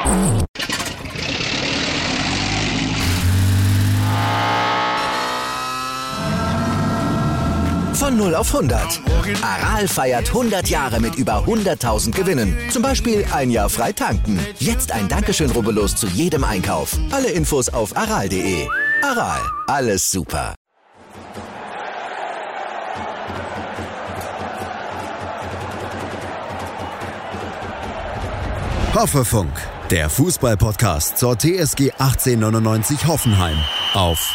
Von 0 auf 100. Aral feiert 100 Jahre mit über 100.000 Gewinnen. Zum Beispiel ein Jahr frei tanken. Jetzt ein Dankeschön, rubbellos zu jedem Einkauf. Alle Infos auf aral.de. Aral, alles super. Hoffefunk, der Fußball-Podcast zur TSG 1899 Hoffenheim auf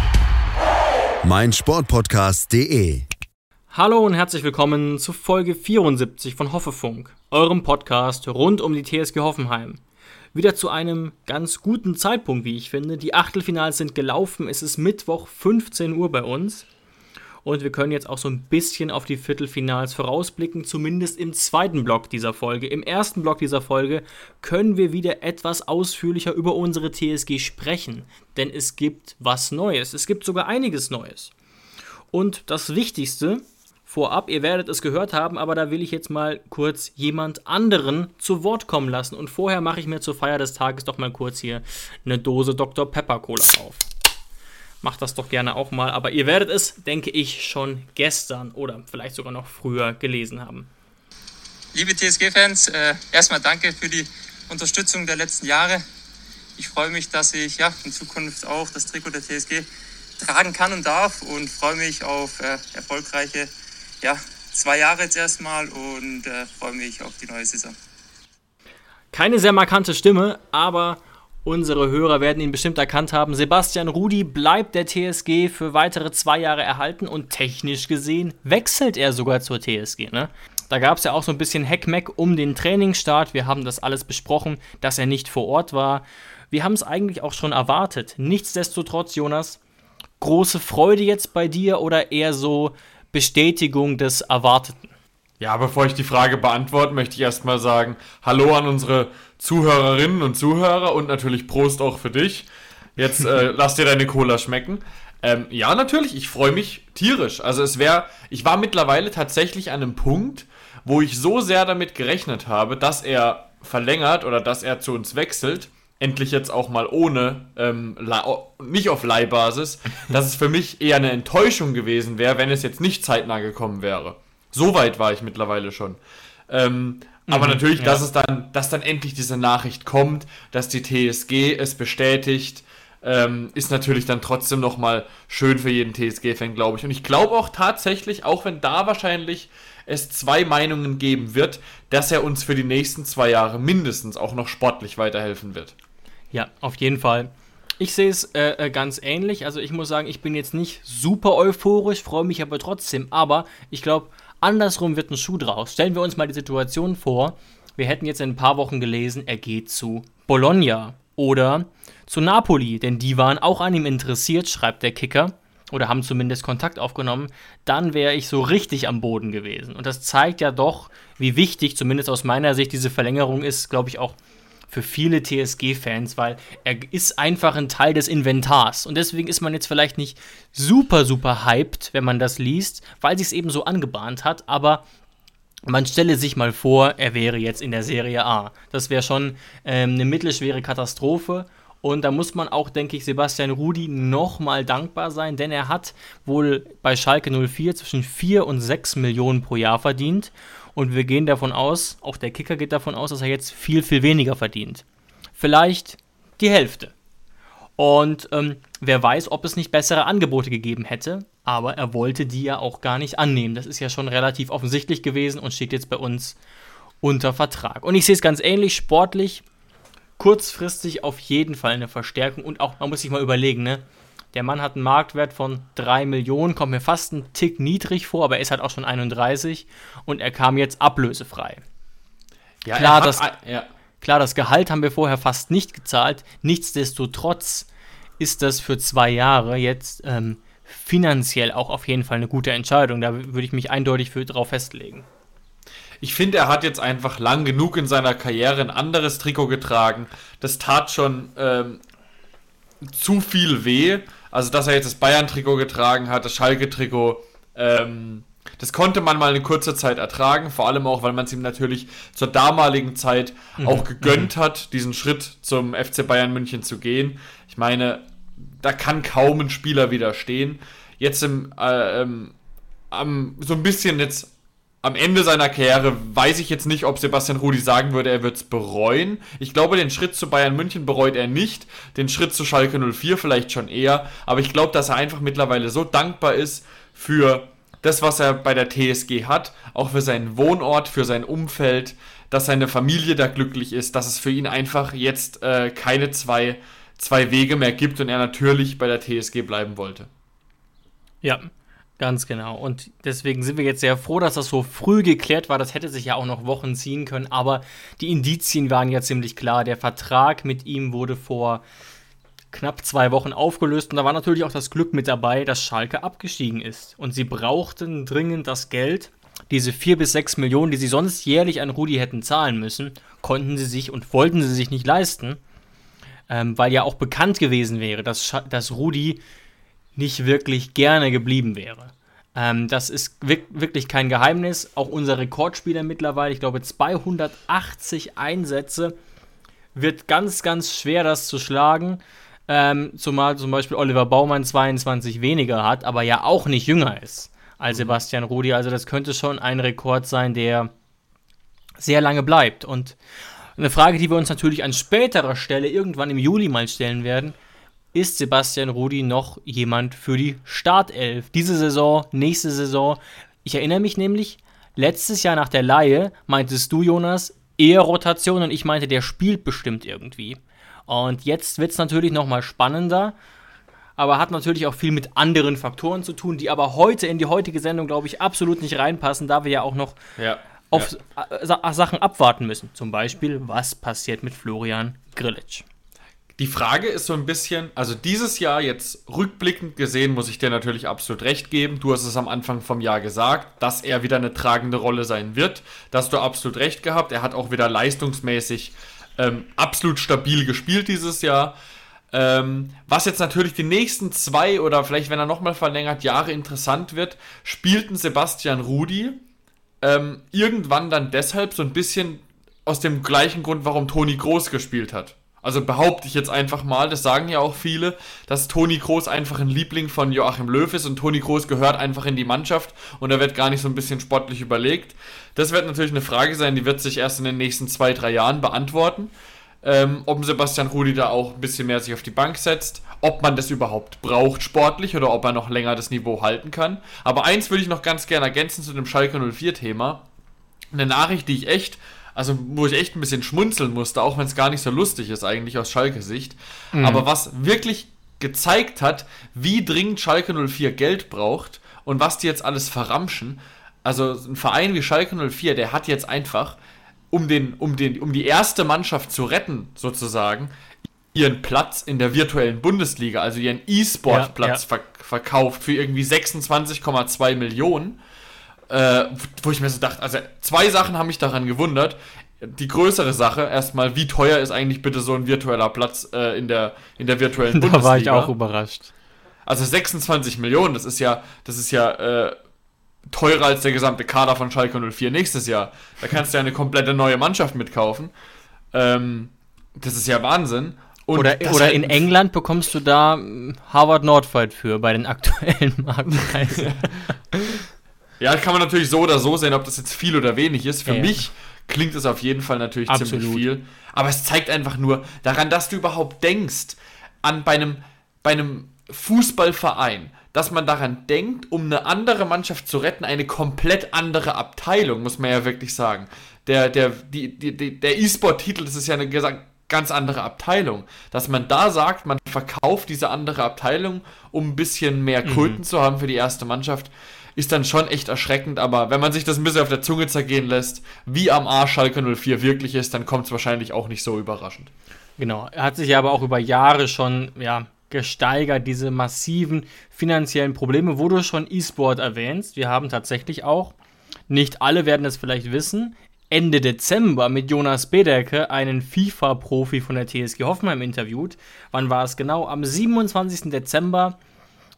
meinsportpodcast.de. Hallo und herzlich willkommen zu Folge 74 von Hoffefunk, eurem Podcast rund um die TSG Hoffenheim. Wieder zu einem ganz guten Zeitpunkt, wie ich finde. Die Achtelfinals sind gelaufen, es ist Mittwoch 15 Uhr bei uns. Und wir können jetzt auch so ein bisschen auf die Viertelfinals vorausblicken, zumindest im zweiten Block dieser Folge. Im ersten Block dieser Folge können wir wieder etwas ausführlicher über unsere TSG sprechen, denn es gibt was Neues, es gibt sogar einiges Neues. Und das Wichtigste vorab, ihr werdet es gehört haben, aber da will ich jetzt mal kurz jemand anderen zu Wort kommen lassen. Und vorher mache ich mir zur Feier des Tages doch mal kurz hier eine Dose Dr. Pepper Cola auf. Macht das doch gerne auch mal, aber ihr werdet es, denke ich, schon gestern oder vielleicht sogar noch früher gelesen haben. Liebe TSG-Fans, erstmal danke für die Unterstützung der letzten Jahre. Ich freue mich, dass ich in Zukunft auch das Trikot der TSG tragen kann und darf und freue mich auf erfolgreiche 2 Jahre jetzt erstmal und freue mich auf die neue Saison. Keine sehr markante Stimme, aber unsere Hörer werden ihn bestimmt erkannt haben. Sebastian Rudy bleibt der TSG für weitere 2 Jahre erhalten und technisch gesehen wechselt er sogar zur TSG. Ne? Da gab es ja auch so ein bisschen Heckmeck um den Trainingsstart. Wir haben das alles besprochen, dass er nicht vor Ort war. Wir haben es eigentlich auch schon erwartet. Nichtsdestotrotz, Jonas, große Freude jetzt bei dir oder eher so Bestätigung des Erwarteten? Ja, bevor ich die Frage beantworte, möchte ich erstmal sagen, hallo an unsere Zuhörerinnen und Zuhörer und natürlich Prost auch für dich. Jetzt lass dir deine Cola schmecken. Ja, natürlich, ich freue mich tierisch. Also ich war mittlerweile tatsächlich an einem Punkt, wo ich so sehr damit gerechnet habe, dass er verlängert oder dass er zu uns wechselt, endlich jetzt auch mal ohne, nicht auf Leihbasis, dass es für mich eher eine Enttäuschung gewesen wäre, wenn es jetzt nicht zeitnah gekommen wäre. So weit war ich mittlerweile schon. Aber natürlich, dass dann endlich diese Nachricht kommt, dass die TSG es bestätigt, ist natürlich dann trotzdem nochmal schön für jeden TSG-Fan, glaube ich. Und ich glaube auch tatsächlich, auch wenn da wahrscheinlich es 2 Meinungen geben wird, dass er uns für die nächsten 2 Jahre mindestens auch noch sportlich weiterhelfen wird. Ja, auf jeden Fall. Ich sehe es ganz ähnlich. Also ich muss sagen, ich bin jetzt nicht super euphorisch, freue mich aber trotzdem. Aber ich glaube, andersrum wird ein Schuh draus. Stellen wir uns mal die Situation vor, wir hätten jetzt in ein paar Wochen gelesen, er geht zu Bologna oder zu Napoli, denn die waren auch an ihm interessiert, schreibt der Kicker, oder haben zumindest Kontakt aufgenommen, dann wäre ich so richtig am Boden gewesen. Und das zeigt ja doch, wie wichtig, zumindest aus meiner Sicht, diese Verlängerung ist, glaube ich, auch für viele TSG-Fans, weil er ist einfach ein Teil des Inventars. Und deswegen ist man jetzt vielleicht nicht super, super hyped, wenn man das liest, weil sich es eben so angebahnt hat, aber man stelle sich mal vor, er wäre jetzt in der Serie A. Das wäre schon eine mittelschwere Katastrophe. Und da muss man auch, denke ich, Sebastian Rudy nochmal dankbar sein, denn er hat wohl bei Schalke 04 zwischen 4 und 6 Millionen pro Jahr verdient. Und wir gehen davon aus, auch der Kicker geht davon aus, dass er jetzt viel, viel weniger verdient. Vielleicht die Hälfte. Und wer weiß, ob es nicht bessere Angebote gegeben hätte. Aber er wollte die ja auch gar nicht annehmen. Das ist ja schon relativ offensichtlich gewesen und steht jetzt bei uns unter Vertrag. Und ich sehe es ganz ähnlich, sportlich, kurzfristig auf jeden Fall eine Verstärkung. Und auch, man muss sich mal überlegen, ne? Der Mann hat einen Marktwert von 3 Millionen, kommt mir fast ein Tick niedrig vor, aber er ist halt auch schon 31 und er kam jetzt ablösefrei. Ja, klar, das Gehalt haben wir vorher fast nicht gezahlt. Nichtsdestotrotz ist das für 2 Jahre jetzt finanziell auch auf jeden Fall eine gute Entscheidung. Da würde ich mich eindeutig drauf festlegen. Ich finde, er hat jetzt einfach lang genug in seiner Karriere ein anderes Trikot getragen. Das tat schon zu viel weh. Also, dass er jetzt das Bayern-Trikot getragen hat, das Schalke-Trikot, Das konnte man mal eine kurze Zeit ertragen, vor allem auch, weil man es ihm natürlich zur damaligen Zeit auch gegönnt hat, diesen Schritt zum FC Bayern München zu gehen. Ich meine, da kann kaum ein Spieler widerstehen. Jetzt so ein bisschen jetzt am Ende seiner Karriere weiß ich jetzt nicht, ob Sebastian Rudy sagen würde, er wird es bereuen. Ich glaube, den Schritt zu Bayern München bereut er nicht. Den Schritt zu Schalke 04 vielleicht schon eher. Aber ich glaube, dass er einfach mittlerweile so dankbar ist für das, was er bei der TSG hat, auch für seinen Wohnort, für sein Umfeld, dass seine Familie da glücklich ist, dass es für ihn einfach jetzt keine zwei Wege mehr gibt und er natürlich bei der TSG bleiben wollte. Ja, ganz genau. Und deswegen sind wir jetzt sehr froh, dass das so früh geklärt war. Das hätte sich ja auch noch Wochen ziehen können, aber die Indizien waren ja ziemlich klar. Der Vertrag mit ihm wurde vor knapp 2 Wochen aufgelöst und da war natürlich auch das Glück mit dabei, dass Schalke abgestiegen ist. Und sie brauchten dringend das Geld. Diese 4 bis 6 Millionen, die sie sonst jährlich an Rudi hätten zahlen müssen, konnten sie sich und wollten sie sich nicht leisten, weil ja auch bekannt gewesen wäre, dass Rudi nicht wirklich gerne geblieben wäre. Das ist wirklich kein Geheimnis. Auch unser Rekordspieler mittlerweile, ich glaube 280 Einsätze, wird ganz, ganz schwer, das zu schlagen. Zumal zum Beispiel Oliver Baumann 22 weniger hat, aber ja auch nicht jünger ist als Sebastian Rudy. Also das könnte schon ein Rekord sein, der sehr lange bleibt. Und eine Frage, die wir uns natürlich an späterer Stelle irgendwann im Juli mal stellen werden: Ist Sebastian Rudy noch jemand für die Startelf? Diese Saison, nächste Saison. Ich erinnere mich nämlich, letztes Jahr nach der Leihe meintest du, Jonas, eher Rotation und ich meinte, der spielt bestimmt irgendwie. Und jetzt wird es natürlich nochmal spannender, aber hat natürlich auch viel mit anderen Faktoren zu tun, die aber heute in die heutige Sendung, glaube ich, absolut nicht reinpassen, da wir ja auch noch auf Sachen abwarten müssen. Zum Beispiel, was passiert mit Florian Grillitsch? Die Frage ist so ein bisschen, also dieses Jahr jetzt rückblickend gesehen, muss ich dir natürlich absolut recht geben. Du hast es am Anfang vom Jahr gesagt, dass er wieder eine tragende Rolle sein wird. Da hast du absolut recht gehabt. Er hat auch wieder leistungsmäßig absolut stabil gespielt dieses Jahr. Was jetzt natürlich die nächsten 2 oder vielleicht, wenn er nochmal verlängert, Jahre interessant wird, spielten Sebastian Rudy irgendwann dann deshalb so ein bisschen aus dem gleichen Grund, warum Toni Kroos gespielt hat. Also behaupte ich jetzt einfach mal, das sagen ja auch viele, dass Toni Kroos einfach ein Liebling von Joachim Löw ist und Toni Kroos gehört einfach in die Mannschaft und da wird gar nicht so ein bisschen sportlich überlegt. Das wird natürlich eine Frage sein, die wird sich erst in den nächsten 2-3 Jahren beantworten, ob Sebastian Rudy da auch ein bisschen mehr sich auf die Bank setzt, ob man das überhaupt braucht sportlich oder ob er noch länger das Niveau halten kann. Aber eins würde ich noch ganz gerne ergänzen zu dem Schalke 04-Thema. Eine Nachricht, wo ich echt ein bisschen schmunzeln musste, auch wenn es gar nicht so lustig ist eigentlich aus Schalke-Sicht. Aber was wirklich gezeigt hat, wie dringend Schalke 04 Geld braucht und was die jetzt alles verramschen. Also ein Verein wie Schalke 04, der hat jetzt einfach, um die erste Mannschaft zu retten, sozusagen, ihren Platz in der virtuellen Bundesliga, also ihren E-Sport-Platz verkauft für irgendwie 26,2 Millionen. Wo ich mir so dachte, also 2 Sachen haben mich daran gewundert. Die größere Sache, erstmal, wie teuer ist eigentlich bitte so ein virtueller Platz in der virtuellen Bundesliga? Da war ich auch überrascht. Also 26 Millionen, das ist ja teurer als der gesamte Kader von Schalke 04 nächstes Jahr. Da kannst du ja eine komplette neue Mannschaft mitkaufen. Das ist ja Wahnsinn. Und oder in England bekommst du da Harvard Nordfight für bei den aktuellen Marktpreisen. Ja, kann man natürlich so oder so sehen, ob das jetzt viel oder wenig ist. Für mich klingt es auf jeden Fall natürlich ziemlich viel. Aber es zeigt einfach nur daran, dass du überhaupt denkst, bei einem Fußballverein, dass man daran denkt, um eine andere Mannschaft zu retten, eine komplett andere Abteilung, muss man ja wirklich sagen. Der E-Sport-Titel, das ist ja eine ganz andere Abteilung. Dass man da sagt, man verkauft diese andere Abteilung, um ein bisschen mehr Kröten zu haben für die erste Mannschaft, ist dann schon echt erschreckend, aber wenn man sich das ein bisschen auf der Zunge zergehen lässt, wie am Arsch Schalke 04 wirklich ist, dann kommt es wahrscheinlich auch nicht so überraschend. Genau, er hat sich ja aber auch über Jahre schon gesteigert, diese massiven finanziellen Probleme, wo du schon E-Sport erwähnst. Wir haben tatsächlich auch, nicht alle werden es vielleicht wissen, Ende Dezember mit Jonas Bedeke einen FIFA-Profi von der TSG Hoffenheim interviewt. Wann war es genau? Am 27. Dezember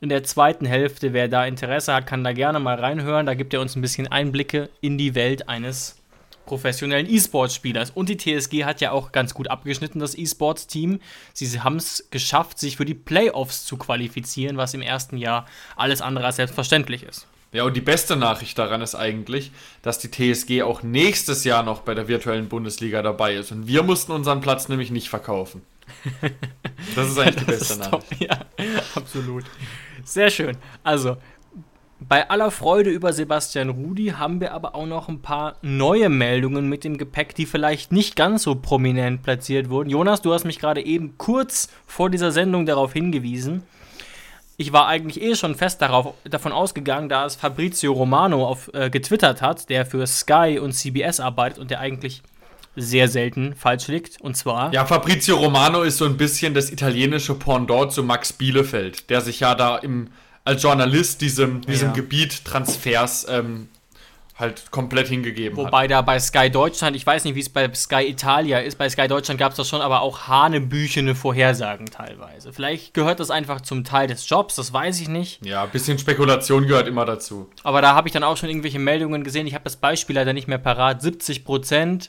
in der zweiten Hälfte. Wer da Interesse hat, kann da gerne mal reinhören. Da gibt er uns ein bisschen Einblicke in die Welt eines professionellen E-Sports-Spielers. Und die TSG hat ja auch ganz gut abgeschnitten, das E-Sports-Team. Sie haben es geschafft, sich für die Playoffs zu qualifizieren, was im ersten Jahr alles andere als selbstverständlich ist. Ja, und die beste Nachricht daran ist eigentlich, dass die TSG auch nächstes Jahr noch bei der virtuellen Bundesliga dabei ist. Und wir mussten unseren Platz nämlich nicht verkaufen. Das ist eigentlich die beste Nachricht. Ja, absolut. Sehr schön. Also, bei aller Freude über Sebastian Rudy haben wir aber auch noch ein paar neue Meldungen mit dem Gepäck, die vielleicht nicht ganz so prominent platziert wurden. Jonas, du hast mich gerade eben kurz vor dieser Sendung darauf hingewiesen. Ich war eigentlich schon fest davon ausgegangen, da es Fabrizio Romano getwittert hat, der für Sky und CBS arbeitet und der eigentlich sehr selten falsch liegt. Und zwar... Ja, Fabrizio Romano ist so ein bisschen das italienische Pendant zu Max Bielefeld, der sich ja da als Journalist diesem Gebiet Transfers halt komplett hingegeben hat. Wobei da bei Sky Deutschland, ich weiß nicht, wie es bei Sky Italia ist, bei Sky Deutschland gab es das schon, aber auch hanebüchene Vorhersagen teilweise. Vielleicht gehört das einfach zum Teil des Jobs, das weiß ich nicht. Ja, ein bisschen Spekulation gehört immer dazu. Aber da habe ich dann auch schon irgendwelche Meldungen gesehen, ich habe das Beispiel leider nicht mehr parat, 70%,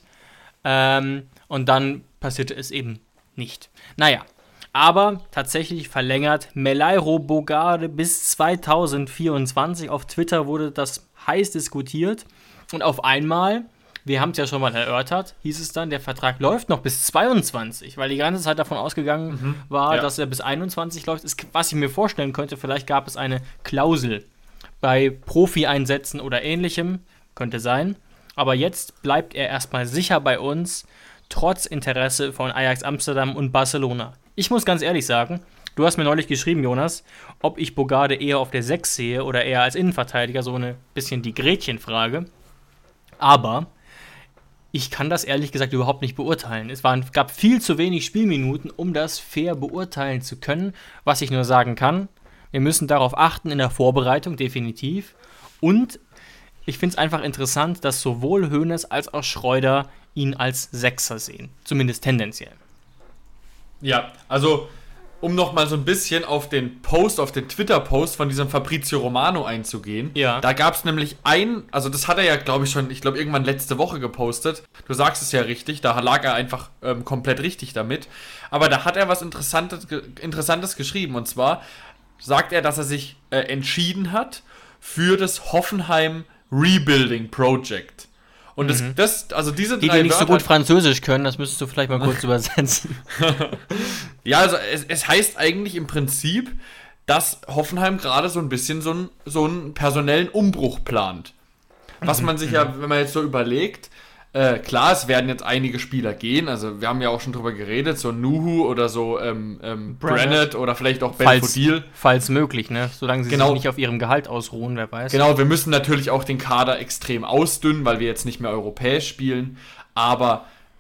und dann passierte es eben nicht. Naja, aber tatsächlich verlängert Melairo Bogarde bis 2024. Auf Twitter wurde das heiß diskutiert. Und auf einmal, wir haben es ja schon mal erörtert, hieß es dann, der Vertrag läuft noch bis 22, weil die ganze Zeit davon ausgegangen war, dass er bis 21 läuft. Was ich mir vorstellen könnte, vielleicht gab es eine Klausel bei Profi-Einsätzen oder ähnlichem, könnte sein. Aber jetzt bleibt er erstmal sicher bei uns, trotz Interesse von Ajax Amsterdam und Barcelona. Ich muss ganz ehrlich sagen, du hast mir neulich geschrieben, Jonas, ob ich Bogarde eher auf der 6 sehe oder eher als Innenverteidiger, so eine bisschen die Gretchenfrage. Aber ich kann das ehrlich gesagt überhaupt nicht beurteilen. Gab viel zu wenig Spielminuten, um das fair beurteilen zu können. Was ich nur sagen kann, wir müssen darauf achten in der Vorbereitung, definitiv. Und ich finde es einfach interessant, dass sowohl Hoeneß als auch Schreuder ihn als Sechser sehen. Zumindest tendenziell. Ja, also um nochmal so ein bisschen auf den Twitter-Post von diesem Fabrizio Romano einzugehen. Ja. Da gab es nämlich also das hat er ja, glaube ich, irgendwann letzte Woche gepostet. Du sagst es ja richtig, da lag er einfach komplett richtig damit. Aber da hat er was Interessantes geschrieben. Und zwar sagt er, dass er sich entschieden hat für das Hoffenheim Rebuilding Project. Und also diese die drei nicht Wörter, so gut Französisch können, das müsstest du vielleicht mal kurz übersetzen. Ja, also es heißt eigentlich im Prinzip, dass Hoffenheim gerade so ein bisschen so einen personellen Umbruch plant. Was man sich ja, wenn man jetzt so überlegt, klar, es werden jetzt einige Spieler gehen, also wir haben ja auch schon drüber geredet, so Nuhu oder so Brennett oder vielleicht auch Belfodil. Falls möglich, ne? Solange sie sich nicht auf ihrem Gehalt ausruhen, wer weiß. Genau, wir müssen natürlich auch den Kader extrem ausdünnen, weil wir jetzt nicht mehr europäisch spielen, aber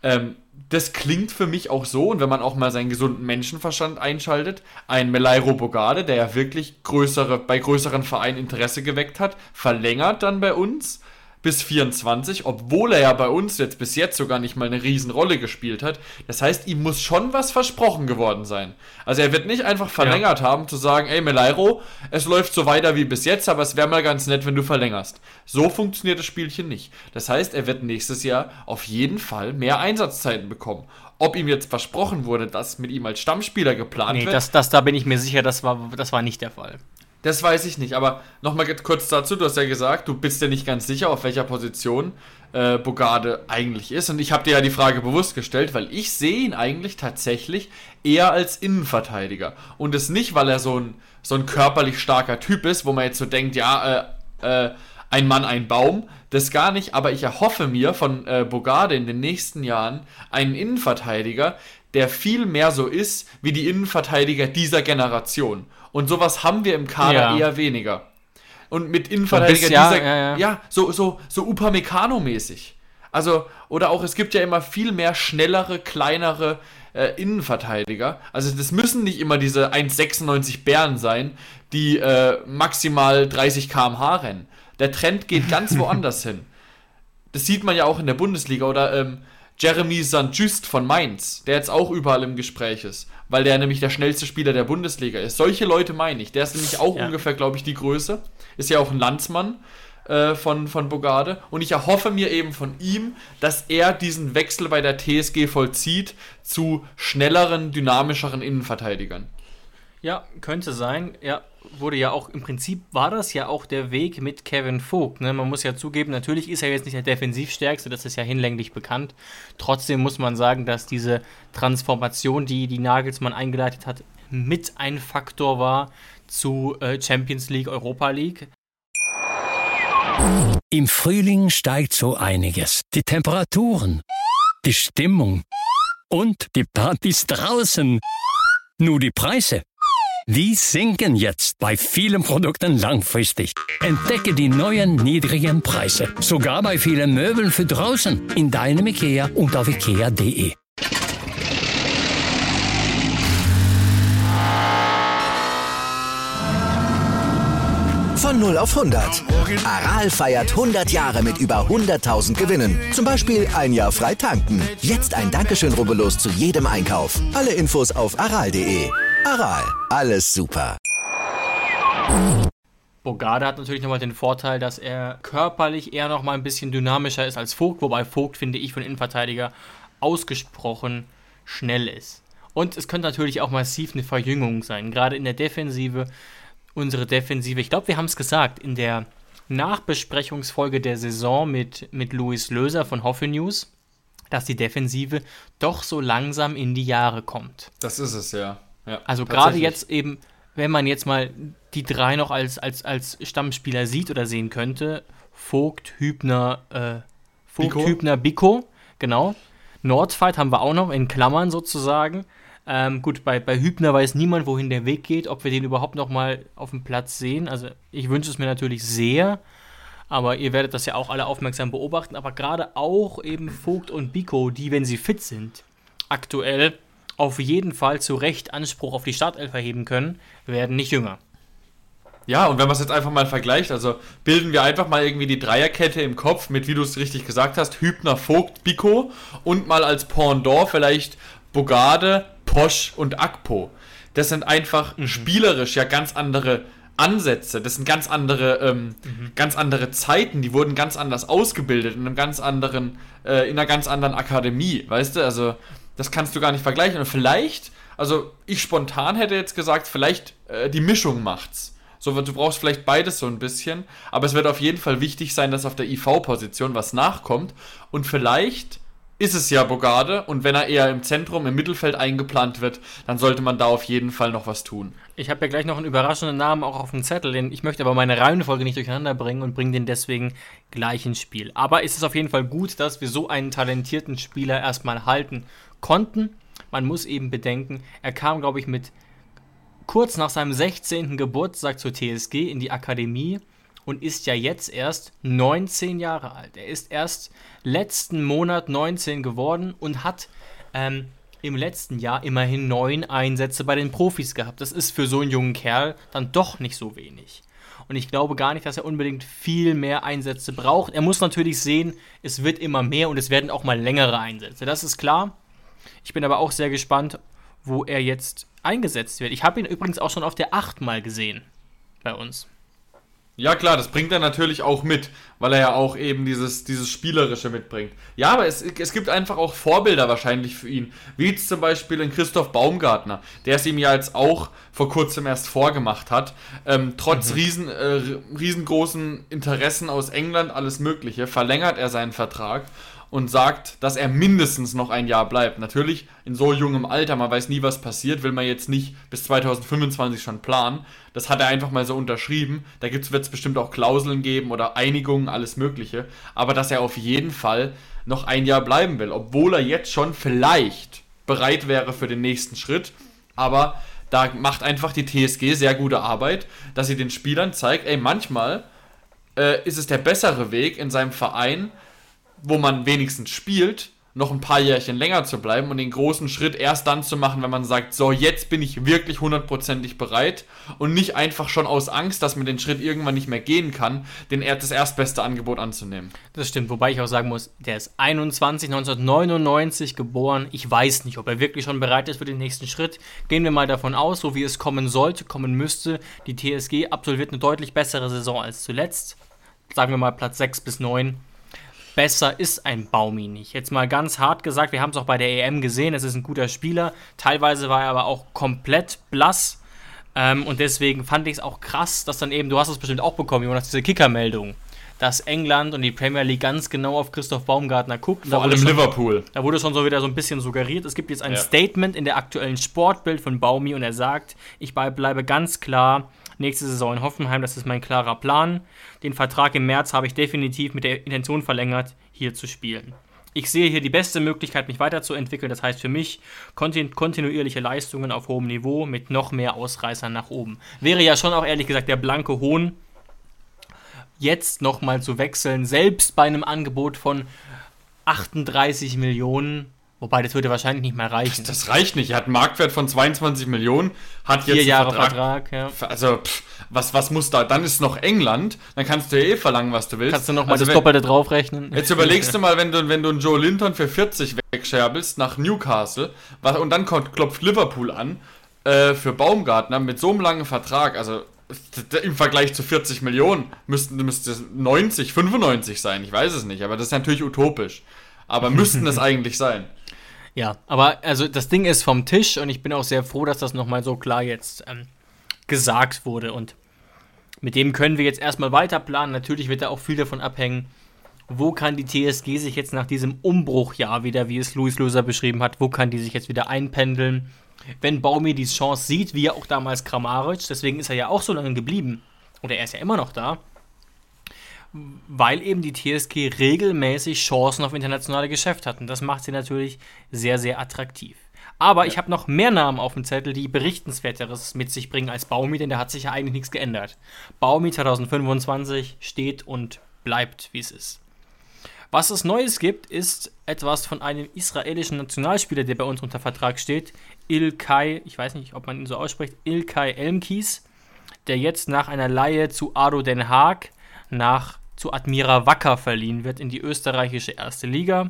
das klingt für mich auch so, und wenn man auch mal seinen gesunden Menschenverstand einschaltet, ein Melairo Bogarde, der ja wirklich bei größeren Vereinen Interesse geweckt hat, verlängert dann bei uns bis 24, obwohl er ja bei uns jetzt bis jetzt sogar nicht mal eine Riesenrolle gespielt hat. Das heißt, ihm muss schon was versprochen geworden sein. Also er wird nicht einfach verlängert haben, zu sagen, ey Melairo, es läuft so weiter wie bis jetzt, aber es wäre mal ganz nett, wenn du verlängerst. So funktioniert das Spielchen nicht. Das heißt, er wird nächstes Jahr auf jeden Fall mehr Einsatzzeiten bekommen. Ob ihm jetzt versprochen wurde, dass mit ihm als Stammspieler geplant wird. Da bin ich mir sicher, das war nicht der Fall. Das weiß ich nicht, aber nochmal kurz dazu, du hast ja gesagt, du bist ja nicht ganz sicher, auf welcher Position Bogarde eigentlich ist, und ich habe dir ja die Frage bewusst gestellt, weil ich sehe ihn eigentlich tatsächlich eher als Innenverteidiger, und es nicht, weil er so ein körperlich starker Typ ist, wo man jetzt so denkt, ja, ein Mann, ein Baum, das gar nicht, aber ich erhoffe mir von Bogarde in den nächsten Jahren einen Innenverteidiger, der viel mehr so ist wie die Innenverteidiger dieser Generation. Und sowas haben wir im Kader eher weniger. Und mit Innenverteidiger so Upamecano-mäßig. Also, oder auch, es gibt ja immer viel mehr schnellere, kleinere Innenverteidiger. Also das müssen nicht immer diese 1,96 Bären sein, die maximal 30 km/h rennen. Der Trend geht ganz woanders hin. Das sieht man ja auch in der Bundesliga. Oder Jeremy St-Juste von Mainz, der jetzt auch überall im Gespräch ist, weil der nämlich der schnellste Spieler der Bundesliga ist. Solche Leute meine ich. Der ist nämlich auch ungefähr, glaube ich, die Größe. Ist ja auch ein Landsmann von Bogarde. Und ich erhoffe mir eben von ihm, dass er diesen Wechsel bei der TSG vollzieht zu schnelleren, dynamischeren Innenverteidigern. Ja, könnte sein. Ja, wurde ja auch, im Prinzip war das ja auch der Weg mit Kevin Vogt. Ne? Man muss ja zugeben, natürlich ist er jetzt nicht der Defensivstärkste, das ist ja hinlänglich bekannt. Trotzdem muss man sagen, dass diese Transformation, die Nagelsmann eingeleitet hat, mit ein Faktor war zu Champions League, Europa League. Im Frühling steigt so einiges. Die Temperaturen, die Stimmung und die Partys draußen. Nur die Preise, die sinken jetzt bei vielen Produkten langfristig. Entdecke die neuen niedrigen Preise, sogar bei vielen Möbeln für draußen, in deinem IKEA und auf ikea.de. Von 0 auf 100. Aral feiert 100 Jahre mit über 100.000 Gewinnen. Zum Beispiel ein Jahr frei tanken. Jetzt ein Dankeschön, rubbellos zu jedem Einkauf. Alle Infos auf aral.de. Aral, alles super. Bogarde hat natürlich nochmal den Vorteil, dass er körperlich eher nochmal ein bisschen dynamischer ist als Vogt, wobei Vogt, finde ich, von Innenverteidiger ausgesprochen schnell ist. Und es könnte natürlich auch massiv eine Verjüngung sein, gerade in der Defensive. Unsere Defensive, ich glaube, wir haben es gesagt, in der Nachbesprechungsfolge der Saison mit Luis Löser von Hoffe News, dass die Defensive doch so langsam in die Jahre kommt. Das ist es, ja. Also gerade jetzt eben, wenn man jetzt mal die drei noch als Stammspieler sieht oder sehen könnte, Vogt, Hübner, Bicko, genau. Nordfight haben wir auch noch in Klammern sozusagen. Gut, bei Hübner weiß niemand, wohin der Weg geht, ob wir den überhaupt noch mal auf dem Platz sehen. Also ich wünsche es mir natürlich sehr, aber ihr werdet das ja auch alle aufmerksam beobachten. Aber gerade auch eben Vogt und Bicko, die, wenn sie fit sind, aktuell auf jeden Fall zu Recht Anspruch auf die Startelf erheben können, werden nicht jünger. Ja, und wenn man es jetzt einfach mal vergleicht, also bilden wir einfach mal irgendwie die Dreierkette im Kopf mit, wie du es richtig gesagt hast, Hübner, Vogt, Bicko und mal als Pendant vielleicht Bogarde, Posch und Akpo. Das sind einfach spielerisch ja ganz andere Ansätze, das sind ganz andere Zeiten, die wurden ganz anders ausgebildet in einer ganz anderen Akademie, weißt du, also das kannst du gar nicht vergleichen. Und vielleicht, also ich spontan hätte jetzt gesagt, vielleicht die Mischung macht's. So, du brauchst vielleicht beides so ein bisschen, aber es wird auf jeden Fall wichtig sein, dass auf der IV-Position was nachkommt und vielleicht ist es ja Bogarde und wenn er eher im Zentrum, im Mittelfeld eingeplant wird, dann sollte man da auf jeden Fall noch was tun. Ich habe ja gleich noch einen überraschenden Namen auch auf dem Zettel, ich möchte aber meine Reihenfolge nicht durcheinander bringen und bringe den deswegen gleich ins Spiel. Aber es ist auf jeden Fall gut, dass wir so einen talentierten Spieler erstmal halten konnten. Man muss eben bedenken, er kam, glaube ich, mit kurz nach seinem 16. Geburtstag zur TSG in die Akademie und ist ja jetzt erst 19 Jahre alt. Er ist erst letzten Monat 19 geworden und hat im letzten Jahr immerhin 9 Einsätze bei den Profis gehabt. Das ist für so einen jungen Kerl dann doch nicht so wenig. Und ich glaube gar nicht, dass er unbedingt viel mehr Einsätze braucht. Er muss natürlich sehen, es wird immer mehr und es werden auch mal längere Einsätze. Das ist klar. Ich bin aber auch sehr gespannt, wo er jetzt eingesetzt wird. Ich habe ihn übrigens auch schon auf der 8 mal gesehen bei uns. Ja klar, das bringt er natürlich auch mit, weil er ja auch eben dieses Spielerische mitbringt. Ja, aber es gibt einfach auch Vorbilder wahrscheinlich für ihn, wie jetzt zum Beispiel in Christoph Baumgartner, der es ihm ja jetzt auch vor kurzem erst vorgemacht hat. Trotz riesengroßen Interessen aus England, alles Mögliche, verlängert er seinen Vertrag und sagt, dass er mindestens noch ein Jahr bleibt. Natürlich in so jungem Alter, man weiß nie, was passiert, will man jetzt nicht bis 2025 schon planen. Das hat er einfach mal so unterschrieben. Da wird es bestimmt auch Klauseln geben oder Einigungen, alles Mögliche. Aber dass er auf jeden Fall noch ein Jahr bleiben will, obwohl er jetzt schon vielleicht bereit wäre für den nächsten Schritt. Aber da macht einfach die TSG sehr gute Arbeit, dass sie den Spielern zeigt, ey, manchmal ist es der bessere Weg in seinem Verein, wo man wenigstens spielt, noch ein paar Jährchen länger zu bleiben und den großen Schritt erst dann zu machen, wenn man sagt, so, jetzt bin ich wirklich 100%ig bereit und nicht einfach schon aus Angst, dass man den Schritt irgendwann nicht mehr gehen kann, das erstbeste Angebot anzunehmen. Das stimmt, wobei ich auch sagen muss, der ist 1999 geboren. Ich weiß nicht, ob er wirklich schon bereit ist für den nächsten Schritt. Gehen wir mal davon aus, so wie es kommen sollte, kommen müsste. Die TSG absolviert eine deutlich bessere Saison als zuletzt. Sagen wir mal Platz 6 bis 9. Besser ist ein Baumi nicht. Jetzt mal ganz hart gesagt, wir haben es auch bei der EM gesehen, es ist ein guter Spieler. Teilweise war er aber auch komplett blass. Und deswegen fand ich es auch krass, dass dann eben, du hast es bestimmt auch bekommen, Jonas, diese Kicker-Meldung, dass England und die Premier League ganz genau auf Christoph Baumgartner guckt. Vor allem Liverpool. Da wurde schon so wieder so ein bisschen suggeriert. Es gibt jetzt ein Statement in der aktuellen Sportbild von Baumi und er sagt, ich bleibe ganz klar, nächste Saison in Hoffenheim, das ist mein klarer Plan. Den Vertrag im März habe ich definitiv mit der Intention verlängert, hier zu spielen. Ich sehe hier die beste Möglichkeit, mich weiterzuentwickeln. Das heißt für mich kontinuierliche Leistungen auf hohem Niveau mit noch mehr Ausreißern nach oben. Wäre ja schon auch ehrlich gesagt der blanke Hohn, jetzt nochmal zu wechseln, selbst bei einem Angebot von 38 Millionen. Wobei, das würde wahrscheinlich nicht mehr reichen. Das reicht nicht. Er hat einen Marktwert von 22 Millionen, hat jetzt 4 Jahre Vertrag. Ja. Also, was muss da? Dann ist noch England, dann kannst du ja verlangen, was du willst. Kannst du nochmal das Doppelte draufrechnen? Jetzt überlegst du mal, wenn du einen Joe Linton für 40 wegscherbelst nach Newcastle und dann klopft Liverpool an für Baumgartner mit so einem langen Vertrag, also im Vergleich zu 40 Millionen müsste es 90, 95 sein, ich weiß es nicht, aber das ist natürlich utopisch. Aber müssten es eigentlich sein. Ja, aber also das Ding ist vom Tisch und ich bin auch sehr froh, dass das nochmal so klar jetzt gesagt wurde. Und mit dem können wir jetzt erstmal weiter planen. Natürlich wird da auch viel davon abhängen, wo kann die TSG sich jetzt nach diesem Umbruchjahr wieder, wie es Luis Löser beschrieben hat, wo kann die sich jetzt wieder einpendeln. Wenn Baumi die Chance sieht, wie ja auch damals Kramaric, deswegen ist er ja auch so lange geblieben, oder er ist ja immer noch da, weil eben die TSG regelmäßig Chancen auf internationale Geschäft hatten. Das macht sie natürlich sehr, sehr attraktiv. Aber ich habe noch mehr Namen auf dem Zettel, die Berichtenswerteres mit sich bringen als Baumi, denn da hat sich ja eigentlich nichts geändert. Baumi 2025 steht und bleibt, wie es ist. Was es Neues gibt, ist etwas von einem israelischen Nationalspieler, der bei uns unter Vertrag steht, İlkay, ich weiß nicht, ob man ihn so ausspricht, İlkay Elmkies, der jetzt nach einer Leihe zu ADO Den Haag zu Admira Wacker verliehen wird in die österreichische erste Liga.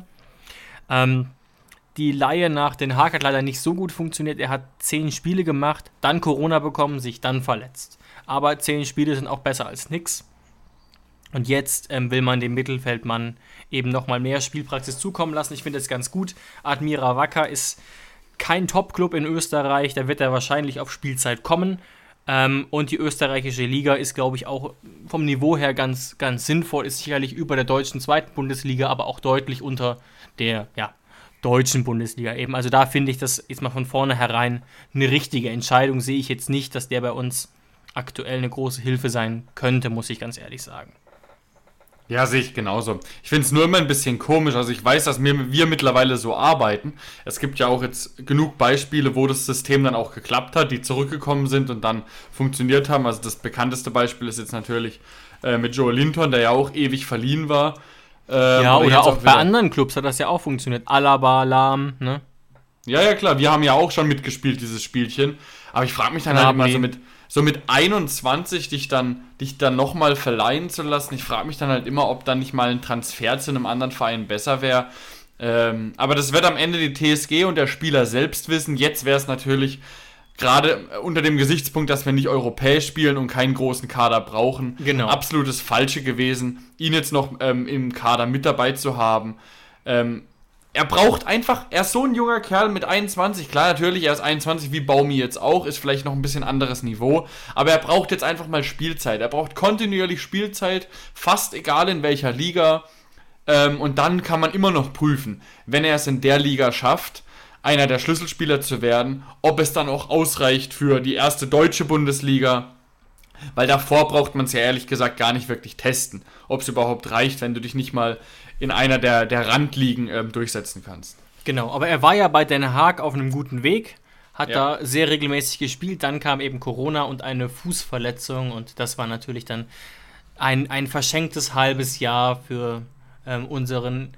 Die Leihe nach Den Haag hat leider nicht so gut funktioniert. Er hat 10 Spiele gemacht, dann Corona bekommen, sich dann verletzt. Aber 10 Spiele sind auch besser als nix. Und jetzt will man dem Mittelfeldmann eben nochmal mehr Spielpraxis zukommen lassen. Ich finde das ganz gut. Admira Wacker ist kein Top-Club in Österreich. Da wird er wahrscheinlich auf Spielzeit kommen. Und die österreichische Liga ist, glaube ich, auch vom Niveau her ganz, ganz sinnvoll. Ist sicherlich über der deutschen zweiten Bundesliga, aber auch deutlich unter der deutschen Bundesliga eben. Also da finde ich das jetzt mal von vornherein eine richtige Entscheidung. Sehe ich jetzt nicht, dass der bei uns aktuell eine große Hilfe sein könnte, muss ich ganz ehrlich sagen. Ja, sehe ich genauso. Ich finde es nur immer ein bisschen komisch. Also ich weiß, dass wir mittlerweile so arbeiten. Es gibt ja auch jetzt genug Beispiele, wo das System dann auch geklappt hat, die zurückgekommen sind und dann funktioniert haben. Also das bekannteste Beispiel ist jetzt natürlich mit Joe Linton, der ja auch ewig verliehen war. Oder auch bei anderen Clubs hat das ja auch funktioniert. Alaba, Lahm, ne? Ja, klar. Wir haben ja auch schon mitgespielt, dieses Spielchen. Aber ich frage mich dann halt immer so mit 21 dich dann nochmal verleihen zu lassen. Ich frage mich dann halt immer, ob dann nicht mal ein Transfer zu einem anderen Verein besser wäre. Aber das wird am Ende die TSG und der Spieler selbst wissen. Jetzt wäre es natürlich gerade unter dem Gesichtspunkt, dass wir nicht europäisch spielen und keinen großen Kader brauchen, absolutes Falsche gewesen, ihn jetzt noch im Kader mit dabei zu haben. Er ist so ein junger Kerl mit 21, klar, natürlich, er ist 21, wie Baumi jetzt auch, ist vielleicht noch ein bisschen anderes Niveau, aber er braucht jetzt einfach mal Spielzeit, er braucht kontinuierlich Spielzeit, fast egal in welcher Liga, und dann kann man immer noch prüfen, wenn er es in der Liga schafft, einer der Schlüsselspieler zu werden, ob es dann auch ausreicht für die erste deutsche Bundesliga, weil davor braucht man es ja ehrlich gesagt gar nicht wirklich testen, ob es überhaupt reicht, wenn du dich nicht mal in einer der Randligen durchsetzen kannst. Genau, aber er war ja bei Den Haag auf einem guten Weg, hat da sehr regelmäßig gespielt, dann kam eben Corona und eine Fußverletzung und das war natürlich dann ein verschenktes halbes Jahr für unseren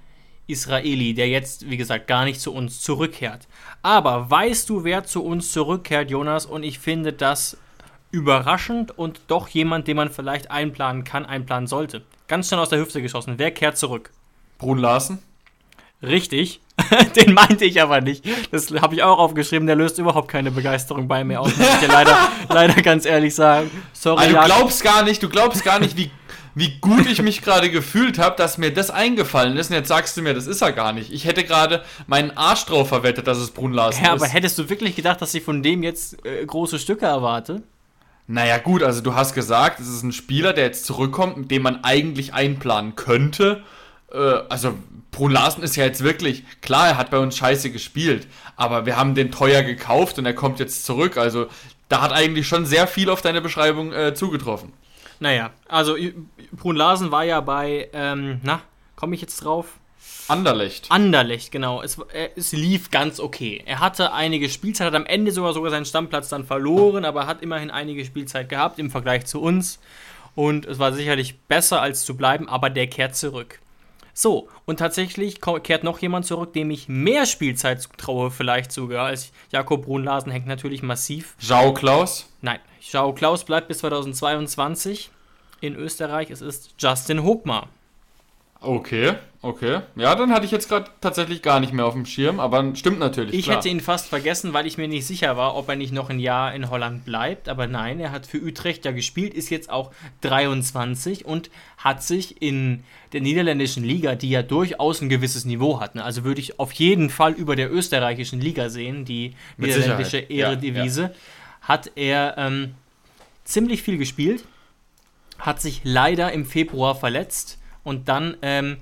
Israeli, der jetzt, wie gesagt, gar nicht zu uns zurückkehrt. Aber weißt du, wer zu uns zurückkehrt, Jonas? Und ich finde das überraschend und doch jemand, den man vielleicht einplanen sollte. Ganz schnell aus der Hüfte geschossen. Wer kehrt zurück? Brun Larsen? Richtig. Den meinte ich aber nicht. Das habe ich auch aufgeschrieben. Der löst überhaupt keine Begeisterung bei mir aus. Muss ich dir leider ganz ehrlich sagen. Sorry. Also du glaubst gar nicht, wie gut ich mich gerade gefühlt habe, dass mir das eingefallen ist. Und jetzt sagst du mir, das ist er gar nicht. Ich hätte gerade meinen Arsch drauf verwettet, dass es Brun Larsen ist. Aber hättest du wirklich gedacht, dass ich von dem jetzt große Stücke erwarte? Naja gut, also du hast gesagt, es ist ein Spieler, der jetzt zurückkommt, mit dem man eigentlich einplanen könnte. Also Brun Larsen ist ja jetzt wirklich, klar, er hat bei uns scheiße gespielt, aber wir haben den teuer gekauft und er kommt jetzt zurück. Also da hat eigentlich schon sehr viel auf deine Beschreibung zugetroffen. Naja, also Brun Larsen war ja bei, komme ich jetzt drauf? Anderlecht, genau. Es lief ganz okay. Er hatte einige Spielzeit, hat am Ende sogar seinen Stammplatz dann verloren, aber hat immerhin einige Spielzeit gehabt im Vergleich zu uns. Und es war sicherlich besser als zu bleiben, aber der kehrt zurück. So, und tatsächlich kehrt noch jemand zurück, dem ich mehr Spielzeit zutraue, vielleicht sogar, als Jakob Brun Larsen, hängt natürlich massiv. João Klaus? Nein, João Klaus bleibt bis 2022 in Österreich. Es ist Justin Hochmar. Okay. Ja, dann hatte ich jetzt gerade tatsächlich gar nicht mehr auf dem Schirm, aber stimmt natürlich. Ich hätte ihn fast vergessen, weil ich mir nicht sicher war, ob er nicht noch ein Jahr in Holland bleibt. Aber nein, er hat für Utrecht ja gespielt, ist jetzt auch 23 und hat sich in der niederländischen Liga, die ja durchaus ein gewisses Niveau hat, also würde ich auf jeden Fall über der österreichischen Liga sehen, die mit niederländische Sicherheit. Eredivisie, Ja. hat er ziemlich viel gespielt, hat sich leider im Februar verletzt und dann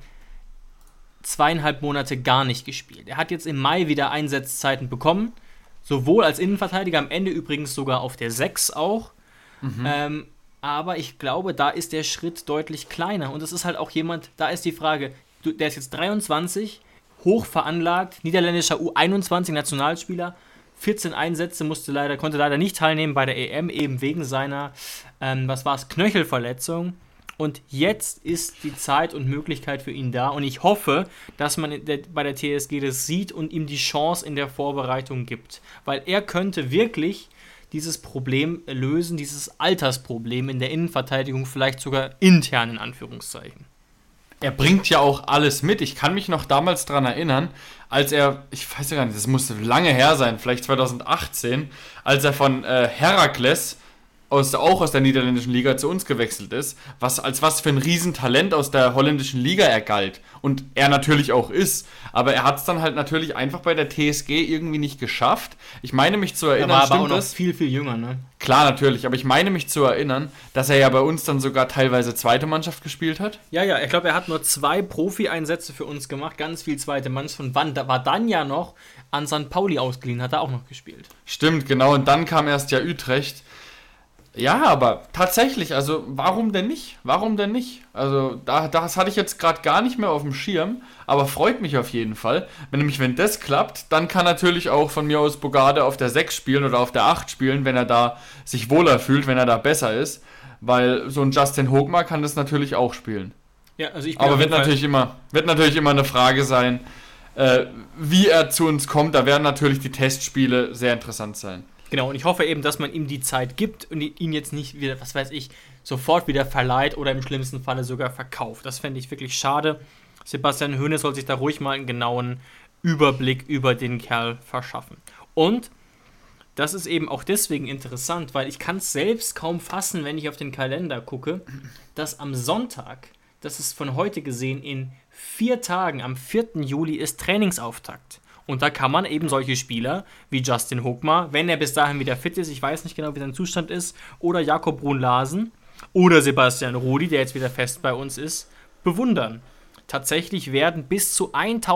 2,5 Monate gar nicht gespielt. Er hat jetzt im Mai wieder Einsatzzeiten bekommen, sowohl als Innenverteidiger, am Ende übrigens sogar auf der 6 auch. Aber ich glaube, da ist der Schritt deutlich kleiner. Und es ist halt auch jemand, da ist die Frage, der ist jetzt 23, hoch veranlagt, niederländischer U21-Nationalspieler, 14 Einsätze, konnte leider nicht teilnehmen bei der EM, eben wegen seiner, Knöchelverletzung. Und jetzt ist die Zeit und Möglichkeit für ihn da. Und ich hoffe, dass man bei der TSG das sieht und ihm die Chance in der Vorbereitung gibt. Weil er könnte wirklich dieses Problem lösen, dieses Altersproblem in der Innenverteidigung, vielleicht sogar intern in Anführungszeichen. Er bringt ja auch alles mit. Ich kann mich noch damals daran erinnern, als er, ich weiß ja gar nicht, das musste lange her sein, vielleicht 2018, als er von Heracles auch aus der niederländischen Liga zu uns gewechselt ist, was für ein Riesentalent aus der holländischen Liga er galt. Und er natürlich auch ist. Aber er hat es dann halt natürlich einfach bei der TSG irgendwie nicht geschafft. Ich meine mich zu erinnern, er war aber auch noch viel, viel jünger, ne? Klar, natürlich. Aber ich meine mich zu erinnern, dass er ja bei uns dann sogar teilweise zweite Mannschaft gespielt hat. Ja, ich glaube, er hat nur 2 Profi-Einsätze für uns gemacht. Ganz viel zweite Mannschaft. Und war dann ja noch an St. Pauli ausgeliehen, hat er auch noch gespielt. Stimmt, genau. Und dann kam erst ja Utrecht. Ja, aber tatsächlich, also warum denn nicht? Also das hatte ich jetzt gerade gar nicht mehr auf dem Schirm, aber freut mich auf jeden Fall. Wenn das klappt, dann kann natürlich auch von mir aus Bogarde auf der 6 spielen oder auf der 8 spielen, wenn er da sich wohler fühlt, wenn er da besser ist. Weil so ein Justin Hochmar kann das natürlich auch spielen. Ja, also ich bin aber wird natürlich immer eine Frage sein, wie er zu uns kommt. Da werden natürlich die Testspiele sehr interessant sein. Genau, und ich hoffe eben, dass man ihm die Zeit gibt und ihn jetzt nicht wieder, sofort wieder verleiht oder im schlimmsten Falle sogar verkauft. Das fände ich wirklich schade. Sebastian Hoeneß soll sich da ruhig mal einen genauen Überblick über den Kerl verschaffen. Und das ist eben auch deswegen interessant, weil ich kann es selbst kaum fassen, wenn ich auf den Kalender gucke, dass am Sonntag, das ist von heute gesehen, in 4 Tagen, am 4. Juli ist Trainingsauftakt. Und da kann man eben solche Spieler wie Justin Hochmar, wenn er bis dahin wieder fit ist, ich weiß nicht genau, wie sein Zustand ist, oder Jakob Brun Larsen oder Sebastian Rudi, der jetzt wieder fest bei uns ist, bewundern. Tatsächlich werden bis zu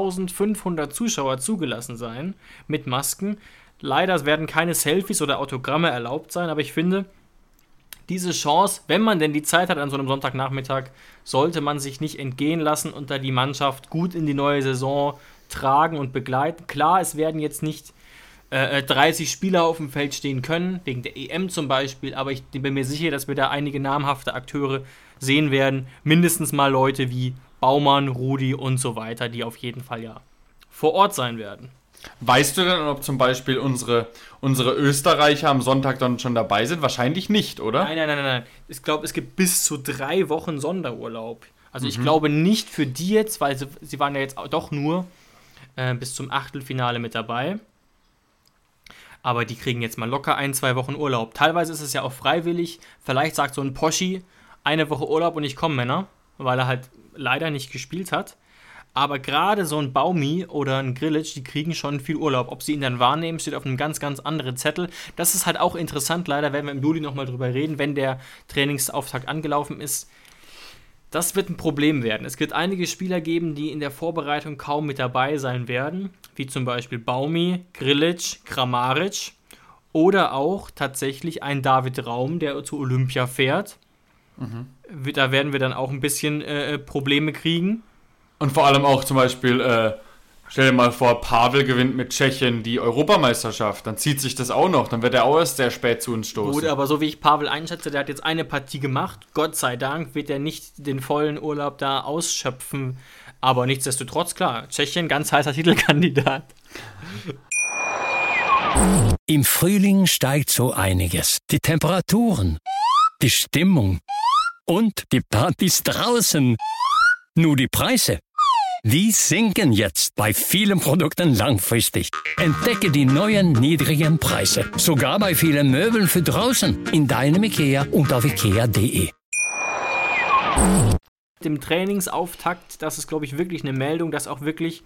1500 Zuschauer zugelassen sein mit Masken. Leider werden keine Selfies oder Autogramme erlaubt sein, aber ich finde, diese Chance, wenn man denn die Zeit hat an so einem Sonntagnachmittag, sollte man sich nicht entgehen lassen und da die Mannschaft gut in die neue Saison tragen und begleiten. Klar, es werden jetzt nicht 30 Spieler auf dem Feld stehen können, wegen der EM zum Beispiel, aber ich bin mir sicher, dass wir da einige namhafte Akteure sehen werden. Mindestens mal Leute wie Baumann, Rudi und so weiter, die auf jeden Fall ja vor Ort sein werden. Weißt du denn, ob zum Beispiel unsere Österreicher am Sonntag dann schon dabei sind? Wahrscheinlich nicht, oder? Nein. Ich glaube, es gibt bis zu 3 Wochen Sonderurlaub. Also ich glaube nicht für die jetzt, weil sie waren ja jetzt doch nur bis zum Achtelfinale mit dabei. Aber die kriegen jetzt mal locker 1-2 Wochen Urlaub. Teilweise ist es ja auch freiwillig. Vielleicht sagt so ein Poschi, 1 Woche Urlaub und ich komme, Männer. Weil er halt leider nicht gespielt hat. Aber gerade so ein Baumi oder ein Grillitsch, die kriegen schon viel Urlaub. Ob sie ihn dann wahrnehmen, steht auf einem ganz, ganz anderen Zettel. Das ist halt auch interessant. Leider werden wir im Juli nochmal drüber reden, wenn der Trainingsauftakt angelaufen ist. Das wird ein Problem werden. Es wird einige Spieler geben, die in der Vorbereitung kaum mit dabei sein werden. Wie zum Beispiel Baumi, Grillitsch, Kramaric. Oder auch tatsächlich ein David Raum, der zu Olympia fährt. Da werden wir dann auch ein bisschen Probleme kriegen. Und vor allem auch zum Beispiel, stell dir mal vor, Pavel gewinnt mit Tschechien die Europameisterschaft. Dann zieht sich das auch noch. Dann wird er auch erst sehr spät zu uns stoßen. Gut, aber so wie ich Pavel einschätze, der hat jetzt eine Partie gemacht. Gott sei Dank wird er nicht den vollen Urlaub da ausschöpfen. Aber nichtsdestotrotz, klar, Tschechien, ganz heißer Titelkandidat. Im Frühling steigt so einiges. Die Temperaturen, die Stimmung und die Partys draußen. Nur die Preise, die sinken jetzt bei vielen Produkten langfristig. Entdecke die neuen niedrigen Preise. Sogar bei vielen Möbeln für draußen. In deinem IKEA und auf ikea.de. Dem Trainingsauftakt, das ist, glaube ich, wirklich eine Meldung, dass auch wirklich,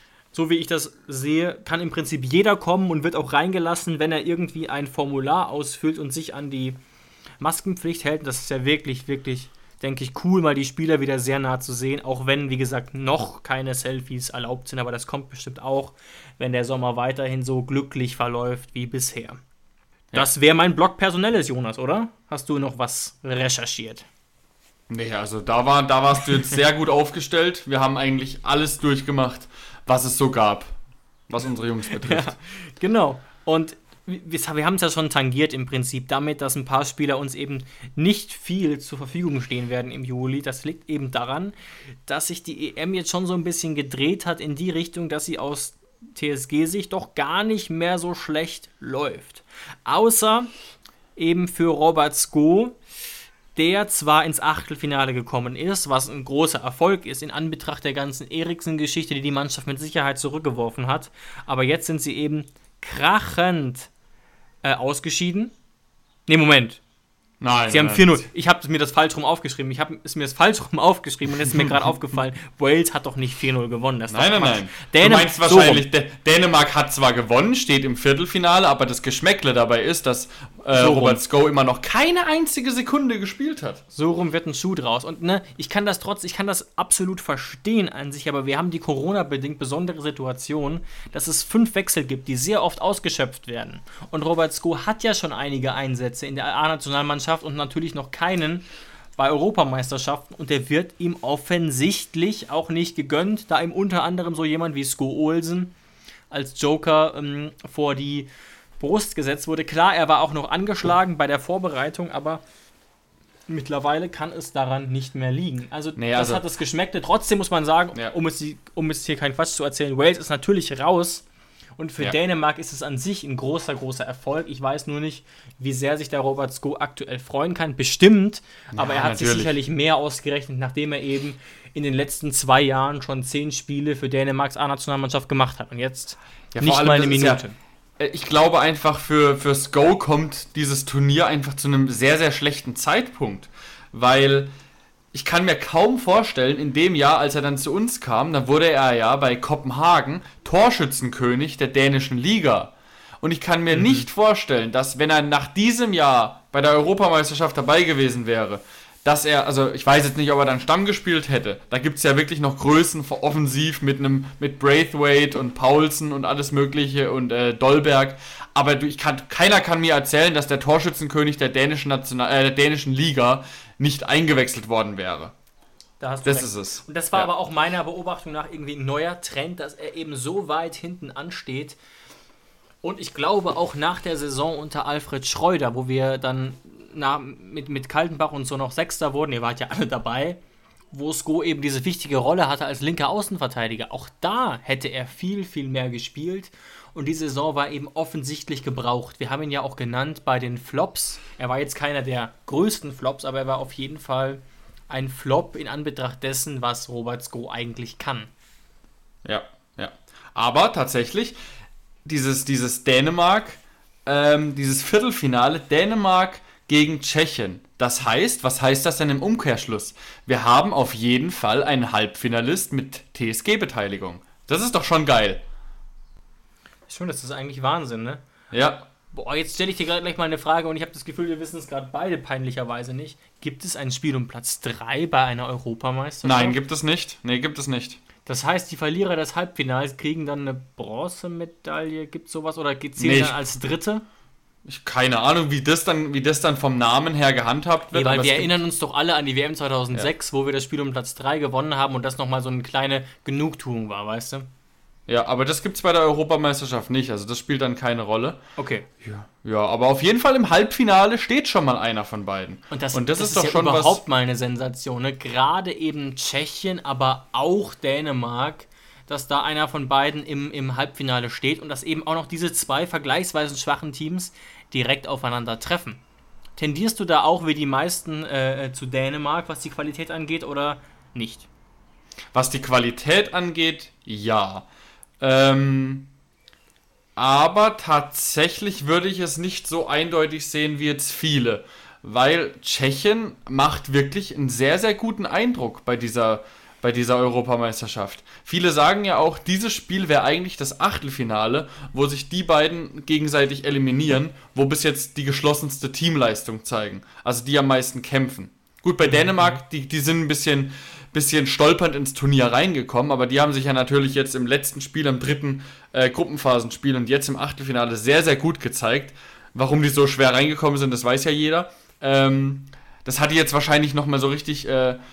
so wie ich das sehe, kann im Prinzip jeder kommen und wird auch reingelassen, wenn er irgendwie ein Formular ausfüllt und sich an die Maskenpflicht hält. Das ist ja wirklich, wirklich, denke ich, cool, mal die Spieler wieder sehr nah zu sehen, auch wenn, wie gesagt, noch keine Selfies erlaubt sind, aber das kommt bestimmt auch, wenn der Sommer weiterhin so glücklich verläuft wie bisher. Ja. Das wäre mein Blog Personelles, Jonas, oder? Hast du noch was recherchiert? Nee, also da warst du jetzt sehr gut aufgestellt. Wir haben eigentlich alles durchgemacht, was es so gab, was unsere Jungs betrifft. Ja, genau. Und wir haben es ja schon tangiert im Prinzip damit, dass ein paar Spieler uns eben nicht viel zur Verfügung stehen werden im Juli. Das liegt eben daran, dass sich die EM jetzt schon so ein bisschen gedreht hat in die Richtung, dass sie aus TSG-Sicht doch gar nicht mehr so schlecht läuft. Außer eben für Robert Sko, der zwar ins Achtelfinale gekommen ist, was ein großer Erfolg ist in Anbetracht der ganzen Eriksen-Geschichte, die Mannschaft mit Sicherheit zurückgeworfen hat, aber jetzt sind sie eben krachend ausgeschieden. Nee, Moment. Nein. Sie haben 4-0. Ich habe mir das falsch rum aufgeschrieben. und jetzt ist mir gerade aufgefallen, Wales hat doch nicht 4-0 gewonnen. Nein. Du meinst wahrscheinlich, Dänemark hat zwar gewonnen, steht im Viertelfinale, aber das Geschmäckle dabei ist, dass Robert Sko immer noch keine einzige Sekunde gespielt hat. So rum wird ein Schuh draus. Und ich kann das absolut verstehen an sich, aber wir haben die Corona-bedingt besondere Situation, dass es 5 Wechsel gibt, die sehr oft ausgeschöpft werden. Und Robert Sko hat ja schon einige Einsätze in der A-Nationalmannschaft und natürlich noch keinen bei Europameisterschaften und der wird ihm offensichtlich auch nicht gegönnt, da ihm unter anderem so jemand wie Sko Olsen als Joker vor die Brust gesetzt wurde. Klar, er war auch noch angeschlagen bei der Vorbereitung, aber mittlerweile kann es daran nicht mehr liegen. Also das hat das Geschmäckte. Trotzdem muss man sagen, um es hier keinen Quatsch zu erzählen, Wales ist natürlich raus. Und für Dänemark ist es an sich ein großer, großer Erfolg. Ich weiß nur nicht, wie sehr sich der Robert Sko aktuell freuen kann. Bestimmt, aber er hat sich sicherlich mehr ausgerechnet, nachdem er eben in den letzten 2 Jahren schon 10 Spiele für Dänemarks A-Nationalmannschaft gemacht hat. Und jetzt nicht mal eine Minute. Ich glaube einfach, für Sko kommt dieses Turnier einfach zu einem sehr, sehr schlechten Zeitpunkt. Weil ich kann mir kaum vorstellen, in dem Jahr, als er dann zu uns kam, da wurde er ja bei Kopenhagen Torschützenkönig der dänischen Liga. Und ich kann mir nicht vorstellen, dass wenn er nach diesem Jahr bei der Europameisterschaft dabei gewesen wäre, dass er, also ich weiß jetzt nicht, ob er dann Stamm gespielt hätte. Da gibt es ja wirklich noch Größen offensiv mit Braithwaite und Paulsen und alles mögliche und Dolberg. Aber keiner kann mir erzählen, dass der Torschützenkönig der dänischen Liga nicht eingewechselt worden wäre. Das ist es. Und das war aber auch meiner Beobachtung nach irgendwie ein neuer Trend, dass er eben so weit hinten ansteht. Und ich glaube auch nach der Saison unter Alfred Schreuder, wo wir dann mit Kaltenbach und so noch Sechster wurden, ihr wart ja alle dabei, wo Sko eben diese wichtige Rolle hatte als linker Außenverteidiger. Auch da hätte er viel, viel mehr gespielt. Und diese Saison war eben offensichtlich gebraucht. Wir haben ihn ja auch genannt bei den Flops. Er war jetzt keiner der größten Flops, aber er war auf jeden Fall ein Flop in Anbetracht dessen, was Robert Sko eigentlich kann. Ja. Aber tatsächlich, dieses Dänemark, dieses Viertelfinale, Dänemark gegen Tschechien. Das heißt, was heißt das denn im Umkehrschluss? Wir haben auf jeden Fall einen Halbfinalist mit TSG-Beteiligung. Das ist doch schon geil. Schon, das ist eigentlich Wahnsinn, ne? Ja. Boah, jetzt stelle ich dir gerade gleich mal eine Frage und ich habe das Gefühl, wir wissen es gerade beide peinlicherweise nicht. Gibt es ein Spiel um Platz 3 bei einer Europameisterschaft? Nein, gibt es nicht. Nee, gibt es nicht. Das heißt, die Verlierer des Halbfinals kriegen dann eine Bronzemedaille, gibt es sowas? Oder zählen dann als Dritte? Keine Ahnung, wie das dann vom Namen her gehandhabt wird. Nee, weil wir erinnern uns doch alle an die WM 2006, wo wir das Spiel um Platz 3 gewonnen haben und das nochmal so eine kleine Genugtuung war, weißt du? Ja, aber das gibt's bei der Europameisterschaft nicht, also das spielt dann keine Rolle. Okay. Ja, aber auf jeden Fall im Halbfinale steht schon mal einer von beiden. Und das ist doch ja schon überhaupt mal eine Sensation, ne? Gerade eben Tschechien, aber auch Dänemark, dass da einer von beiden im Halbfinale steht und dass eben auch noch diese zwei vergleichsweise schwachen Teams direkt aufeinander treffen. Tendierst du da auch wie die meisten zu Dänemark, was die Qualität angeht, oder nicht? Was die Qualität angeht, ja. Aber tatsächlich würde ich es nicht so eindeutig sehen wie jetzt viele, weil Tschechien macht wirklich einen sehr, sehr guten Eindruck bei dieser Europameisterschaft. Viele sagen ja auch, dieses Spiel wäre eigentlich das Achtelfinale, wo sich die beiden gegenseitig eliminieren, wo bis jetzt die geschlossenste Teamleistung zeigen, also die am meisten kämpfen. Gut, bei Dänemark, die sind ein bisschen stolpernd ins Turnier reingekommen, aber die haben sich ja natürlich jetzt im letzten Spiel, am dritten Gruppenphasenspiel und jetzt im Achtelfinale sehr, sehr gut gezeigt. Warum die so schwer reingekommen sind, das weiß ja jeder. Das hat die jetzt wahrscheinlich nochmal so richtig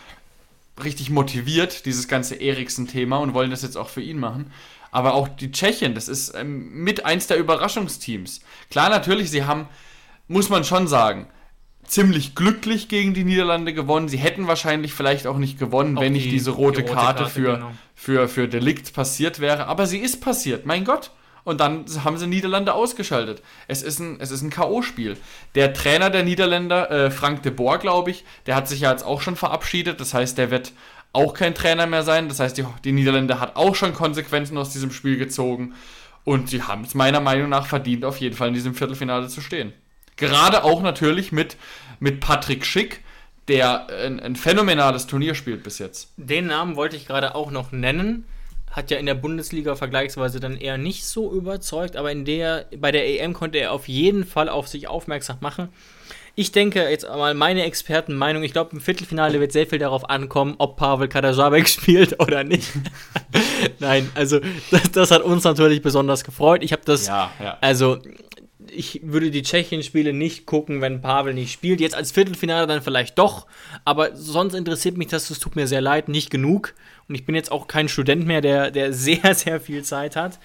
motiviert, dieses ganze Eriksen-Thema, und wollen das jetzt auch für ihn machen. Aber auch die Tschechen, das ist mit eins der Überraschungsteams. Klar, natürlich, sie haben, muss man schon sagen, ziemlich glücklich gegen die Niederlande gewonnen. Sie hätten wahrscheinlich vielleicht auch nicht gewonnen, wenn nicht diese rote Karte für Delikt passiert wäre. Aber sie ist passiert, mein Gott. Und dann haben sie Niederlande ausgeschaltet. Es ist ein K.O.-Spiel. Der Trainer der Niederländer, Frank de Boer, glaube ich, der hat sich ja jetzt auch schon verabschiedet. Das heißt, der wird auch kein Trainer mehr sein. Das heißt, die Niederländer hat auch schon Konsequenzen aus diesem Spiel gezogen. Und sie haben es meiner Meinung nach verdient, auf jeden Fall in diesem Viertelfinale zu stehen. Gerade auch natürlich mit Patrick Schick, der ein phänomenales Turnier spielt bis jetzt. Den Namen wollte ich gerade auch noch nennen. Hat ja in der Bundesliga vergleichsweise dann eher nicht so überzeugt, aber bei der EM konnte er auf jeden Fall auf sich aufmerksam machen. Ich denke, jetzt mal meine Expertenmeinung, ich glaube, im Viertelfinale wird sehr viel darauf ankommen, ob Pavel Kaderabek spielt oder nicht. Nein, also das hat uns natürlich besonders gefreut. Ich habe das, also ich würde die Tschechien-Spiele nicht gucken, wenn Pavel nicht spielt. Jetzt als Viertelfinale dann vielleicht doch, aber sonst interessiert mich das tut mir sehr leid, nicht genug. Und ich bin jetzt auch kein Student mehr, der sehr, sehr viel Zeit hat.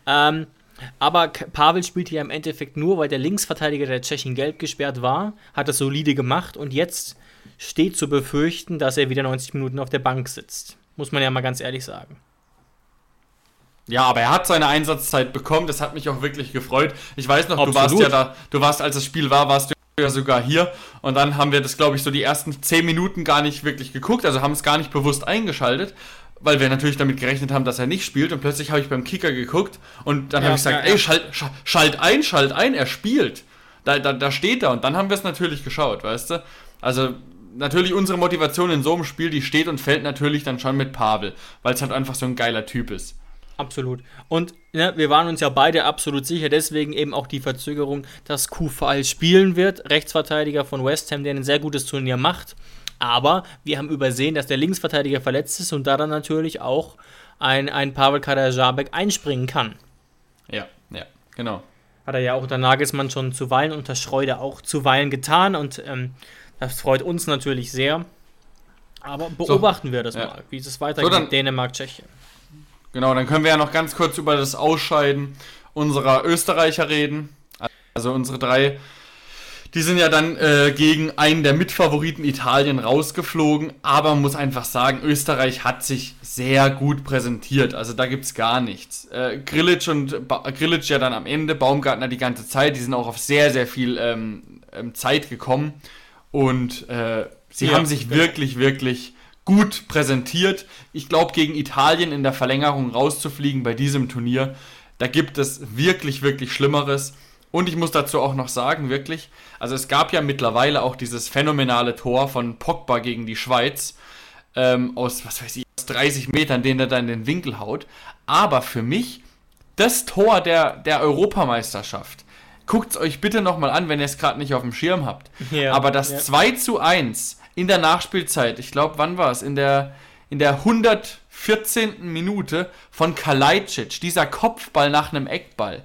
Aber Pavel spielt hier im Endeffekt nur, weil der Linksverteidiger der Tschechen gelb gesperrt war, hat das solide gemacht und jetzt steht zu befürchten, dass er wieder 90 Minuten auf der Bank sitzt. Muss man ja mal ganz ehrlich sagen. Ja, aber er hat seine Einsatzzeit bekommen, das hat mich auch wirklich gefreut. Ich weiß noch, Absolut. du warst, als das Spiel war, warst du ja sogar hier. Und dann haben wir das, glaube ich, so die ersten 10 Minuten gar nicht wirklich geguckt, also haben es gar nicht bewusst eingeschaltet, weil wir natürlich damit gerechnet haben, dass er nicht spielt. Und plötzlich habe ich beim Kicker geguckt und dann habe ich gesagt, ey, schalt ein, er spielt. Da steht er. Und dann haben wir es natürlich geschaut, weißt du? Also natürlich unsere Motivation in so einem Spiel, die steht und fällt natürlich dann schon mit Pavel, weil es halt einfach so ein geiler Typ ist. Absolut. Und wir waren uns ja beide absolut sicher, deswegen eben auch die Verzögerung, dass Kufal spielen wird, Rechtsverteidiger von West Ham, der ein sehr gutes Turnier macht. Aber wir haben übersehen, dass der Linksverteidiger verletzt ist und da dann natürlich auch ein Pavel Kaderabek einspringen kann. Ja, genau. Hat er ja auch unter Nagelsmann schon zuweilen, unter Schreuder auch zuweilen getan und das freut uns natürlich sehr. Aber beobachten wir das mal, wie es weitergeht mit Dänemark, Tschechien. Genau, dann können wir ja noch ganz kurz über das Ausscheiden unserer Österreicher reden. Also unsere drei, Die sind ja dann gegen einen der Mitfavoriten Italien rausgeflogen, aber man muss einfach sagen, Österreich hat sich sehr gut präsentiert, also da gibt's gar nichts. Grilic ja dann am Ende, Baumgartner die ganze Zeit, die sind auch auf sehr, sehr viel Zeit gekommen und sie haben sich wirklich, wirklich gut präsentiert. Ich glaube, gegen Italien in der Verlängerung rauszufliegen bei diesem Turnier, da gibt es wirklich, wirklich Schlimmeres. Und ich muss dazu auch noch sagen, wirklich, also es gab ja mittlerweile auch dieses phänomenale Tor von Pogba gegen die Schweiz, aus 30 Metern, den er da in den Winkel haut. Aber für mich, das Tor der Europameisterschaft, guckt es euch bitte nochmal an, wenn ihr es gerade nicht auf dem Schirm habt. Ja, aber das 2:1 in der Nachspielzeit, ich glaube, wann war es? In der 114. Minute von Kalajdzic, dieser Kopfball nach einem Eckball.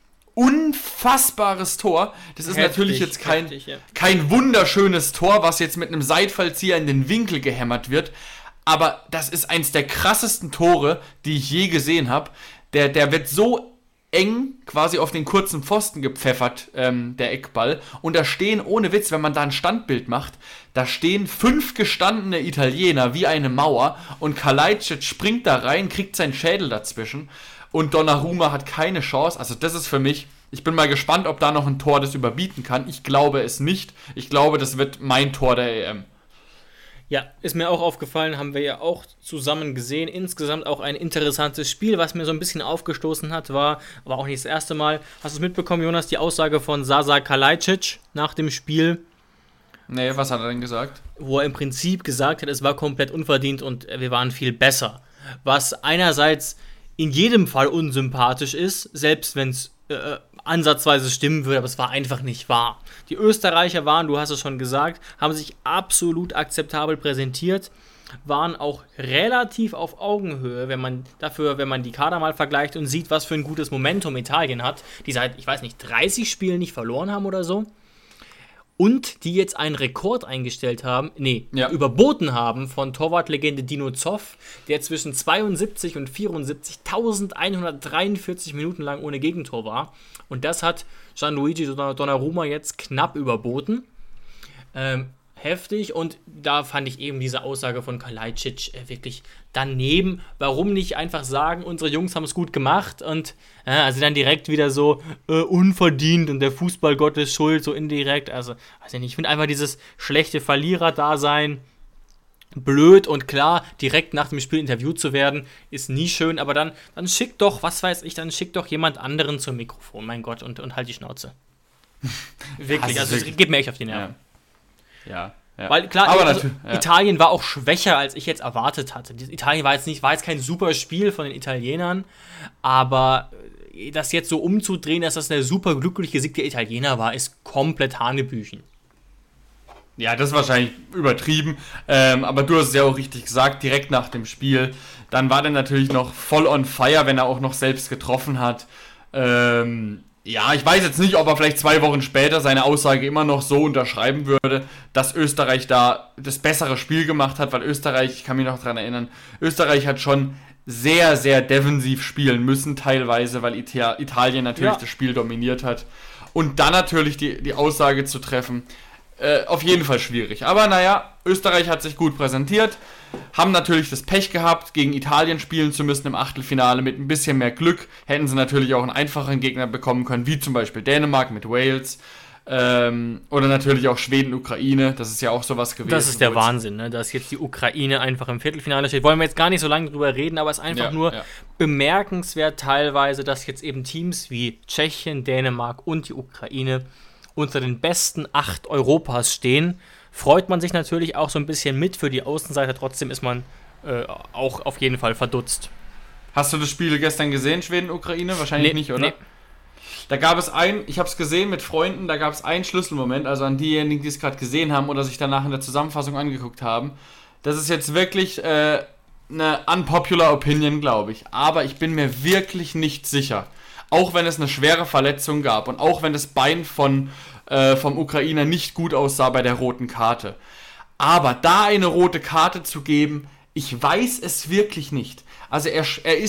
Unfassbares Tor. Das ist natürlich jetzt kein wunderschönes Tor, was jetzt mit einem Seitfallzieher in den Winkel gehämmert wird. Aber das ist eins der krassesten Tore, die ich je gesehen habe. Der wird so eng quasi auf den kurzen Pfosten gepfeffert, der Eckball. Und da stehen, ohne Witz, wenn man da ein Standbild macht, da stehen 5 gestandene Italiener wie eine Mauer. Und Kalajdzic springt da rein, kriegt seinen Schädel dazwischen. Und Donnarumma hat keine Chance. Also das ist für mich, ich bin mal gespannt, ob da noch ein Tor das überbieten kann. Ich glaube es nicht. Ich glaube, das wird mein Tor der EM. Ja, ist mir auch aufgefallen, haben wir ja auch zusammen gesehen. Insgesamt auch ein interessantes Spiel. Was mir so ein bisschen aufgestoßen hat, war, aber auch nicht das erste Mal, hast du es mitbekommen, Jonas, die Aussage von Sasa Kalajdzic nach dem Spiel? Nee, was hat er denn gesagt? Wo er im Prinzip gesagt hat, es war komplett unverdient und wir waren viel besser. Was einerseits in jedem Fall unsympathisch ist, selbst wenn es ansatzweise stimmen würde, aber es war einfach nicht wahr. Die Österreicher waren, du hast es schon gesagt, haben sich absolut akzeptabel präsentiert, waren auch relativ auf Augenhöhe, wenn man die Kader mal vergleicht und sieht, was für ein gutes Momentum Italien hat, die seit, 30 Spielen nicht verloren haben oder so. Und die jetzt einen Rekord eingestellt haben, überboten haben von Torwartlegende Dino Zoff, der zwischen 72 und 74 1143 Minuten lang ohne Gegentor war. Und das hat Gianluigi Donnarumma jetzt knapp überboten. Heftig, und da fand ich eben diese Aussage von Kalajdzic wirklich daneben. Warum nicht einfach sagen, unsere Jungs haben es gut gemacht und also dann direkt wieder so unverdient und der Fußballgott ist schuld, so indirekt. Also, weiß ich nicht, ich finde einfach dieses schlechte Verlierer-Dasein blöd, und klar, direkt nach dem Spiel interviewt zu werden, ist nie schön, aber dann schickt doch, dann schickt doch jemand anderen zum Mikrofon, mein Gott, und halt die Schnauze. Wirklich, also es geht mir echt auf die Nerven. Ja. Weil klar, aber Italien war auch schwächer, als ich jetzt erwartet hatte. Italien war jetzt kein super Spiel von den Italienern, aber das jetzt so umzudrehen, dass das eine super glückliche Sieg der Italiener war, ist komplett Hanebüchen. Ja, das ist wahrscheinlich übertrieben, aber du hast es ja auch richtig gesagt, direkt nach dem Spiel. Dann war der natürlich noch voll on fire, wenn er auch noch selbst getroffen hat. Ja, ich weiß jetzt nicht, ob er vielleicht 2 Wochen später seine Aussage immer noch so unterschreiben würde, dass Österreich da das bessere Spiel gemacht hat, weil Österreich, ich kann mich noch daran erinnern, Österreich hat schon sehr, sehr defensiv spielen müssen teilweise, weil Italien natürlich das Spiel dominiert hat. Und dann natürlich die Aussage zu treffen, auf jeden Fall schwierig. Aber naja, Österreich hat sich gut präsentiert, haben natürlich das Pech gehabt, gegen Italien spielen zu müssen im Achtelfinale. Mit ein bisschen mehr Glück hätten sie natürlich auch einen einfachen Gegner bekommen können, wie zum Beispiel Dänemark mit Wales. Oder natürlich auch Schweden, Ukraine. Das ist ja auch sowas gewesen. Das ist der Wahnsinn, ne? Dass jetzt die Ukraine einfach im Viertelfinale steht. Wollen wir jetzt gar nicht so lange drüber reden, aber es ist einfach bemerkenswert teilweise, dass jetzt eben Teams wie Tschechien, Dänemark und die Ukraine unter den besten 8 Europas stehen. Freut man sich natürlich auch so ein bisschen mit für die Außenseiter, trotzdem ist man auch auf jeden Fall verdutzt. Hast du das Spiel gestern gesehen, Schweden-Ukraine? Wahrscheinlich nicht, oder? Nee. Da gab es ich habe es gesehen mit Freunden, da gab es einen Schlüsselmoment, also an diejenigen, die es gerade gesehen haben oder sich danach in der Zusammenfassung angeguckt haben. Das ist jetzt wirklich eine unpopular Opinion, glaube ich. Aber ich bin mir wirklich nicht sicher. Auch wenn es eine schwere Verletzung gab und auch wenn das Bein vom Ukrainer nicht gut aussah bei der roten Karte. Aber da eine rote Karte zu geben, ich weiß es wirklich nicht. Also er ist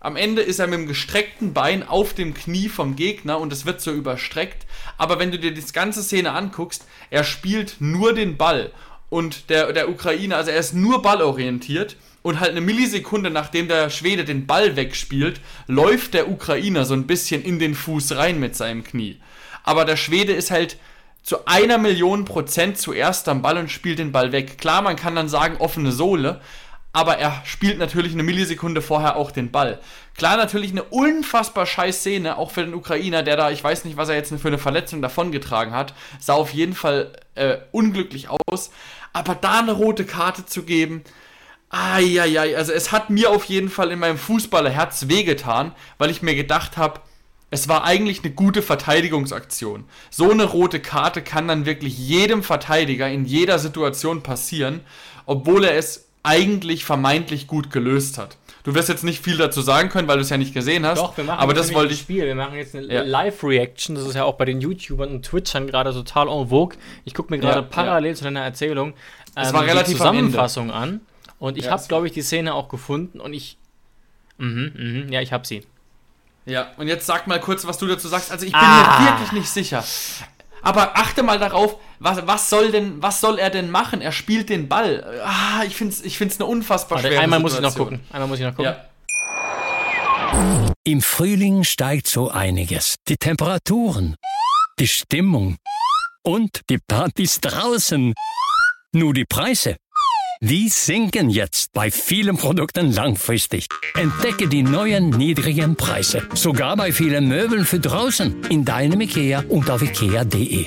Am Ende ist er mit dem gestreckten Bein auf dem Knie vom Gegner und es wird so überstreckt. Aber wenn du dir die ganze Szene anguckst, er spielt nur den Ball. Und der Ukrainer, also er ist nur ballorientiert. Und halt eine Millisekunde, nachdem der Schwede den Ball wegspielt, läuft der Ukrainer so ein bisschen in den Fuß rein mit seinem Knie. Aber der Schwede ist halt zu 1.000.000% zuerst am Ball und spielt den Ball weg. Klar, man kann dann sagen, offene Sohle. Aber er spielt natürlich eine Millisekunde vorher auch den Ball. Klar, natürlich eine unfassbar scheiß Szene, auch für den Ukrainer, der da, ich weiß nicht, was er jetzt für eine Verletzung davongetragen hat, sah auf jeden Fall unglücklich aus. Aber da eine rote Karte zu geben, also es hat mir auf jeden Fall in meinem Fußballerherz wehgetan, weil ich mir gedacht habe, es war eigentlich eine gute Verteidigungsaktion. So eine rote Karte kann dann wirklich jedem Verteidiger in jeder Situation passieren, obwohl er es eigentlich vermeintlich gut gelöst hat. Du wirst jetzt nicht viel dazu sagen können, weil du es ja nicht gesehen hast. Doch, wir machen aber jetzt das wollte ein Spiel. Wir machen jetzt eine Live-Reaction. Das ist ja auch bei den YouTubern und Twitchern gerade total en vogue. Ich gucke mir gerade parallel zu deiner Erzählung die Zusammenfassung an. Und ich habe, glaube ich, die Szene auch gefunden. Und ich habe sie. Ja, und jetzt sag mal kurz, was du dazu sagst. Also ich bin mir wirklich nicht sicher. Aber achte mal darauf, was soll er denn machen? Er spielt den Ball. Ich find's eine unfassbar schwere Einmal Situation. muss ich noch gucken. Ja. Im Frühling steigt so einiges. Die Temperaturen, die Stimmung und die Partys draußen. Nur die Preise, die sinken jetzt bei vielen Produkten langfristig. Entdecke die neuen niedrigen Preise. Sogar bei vielen Möbeln für draußen. In deinem IKEA und auf ikea.de.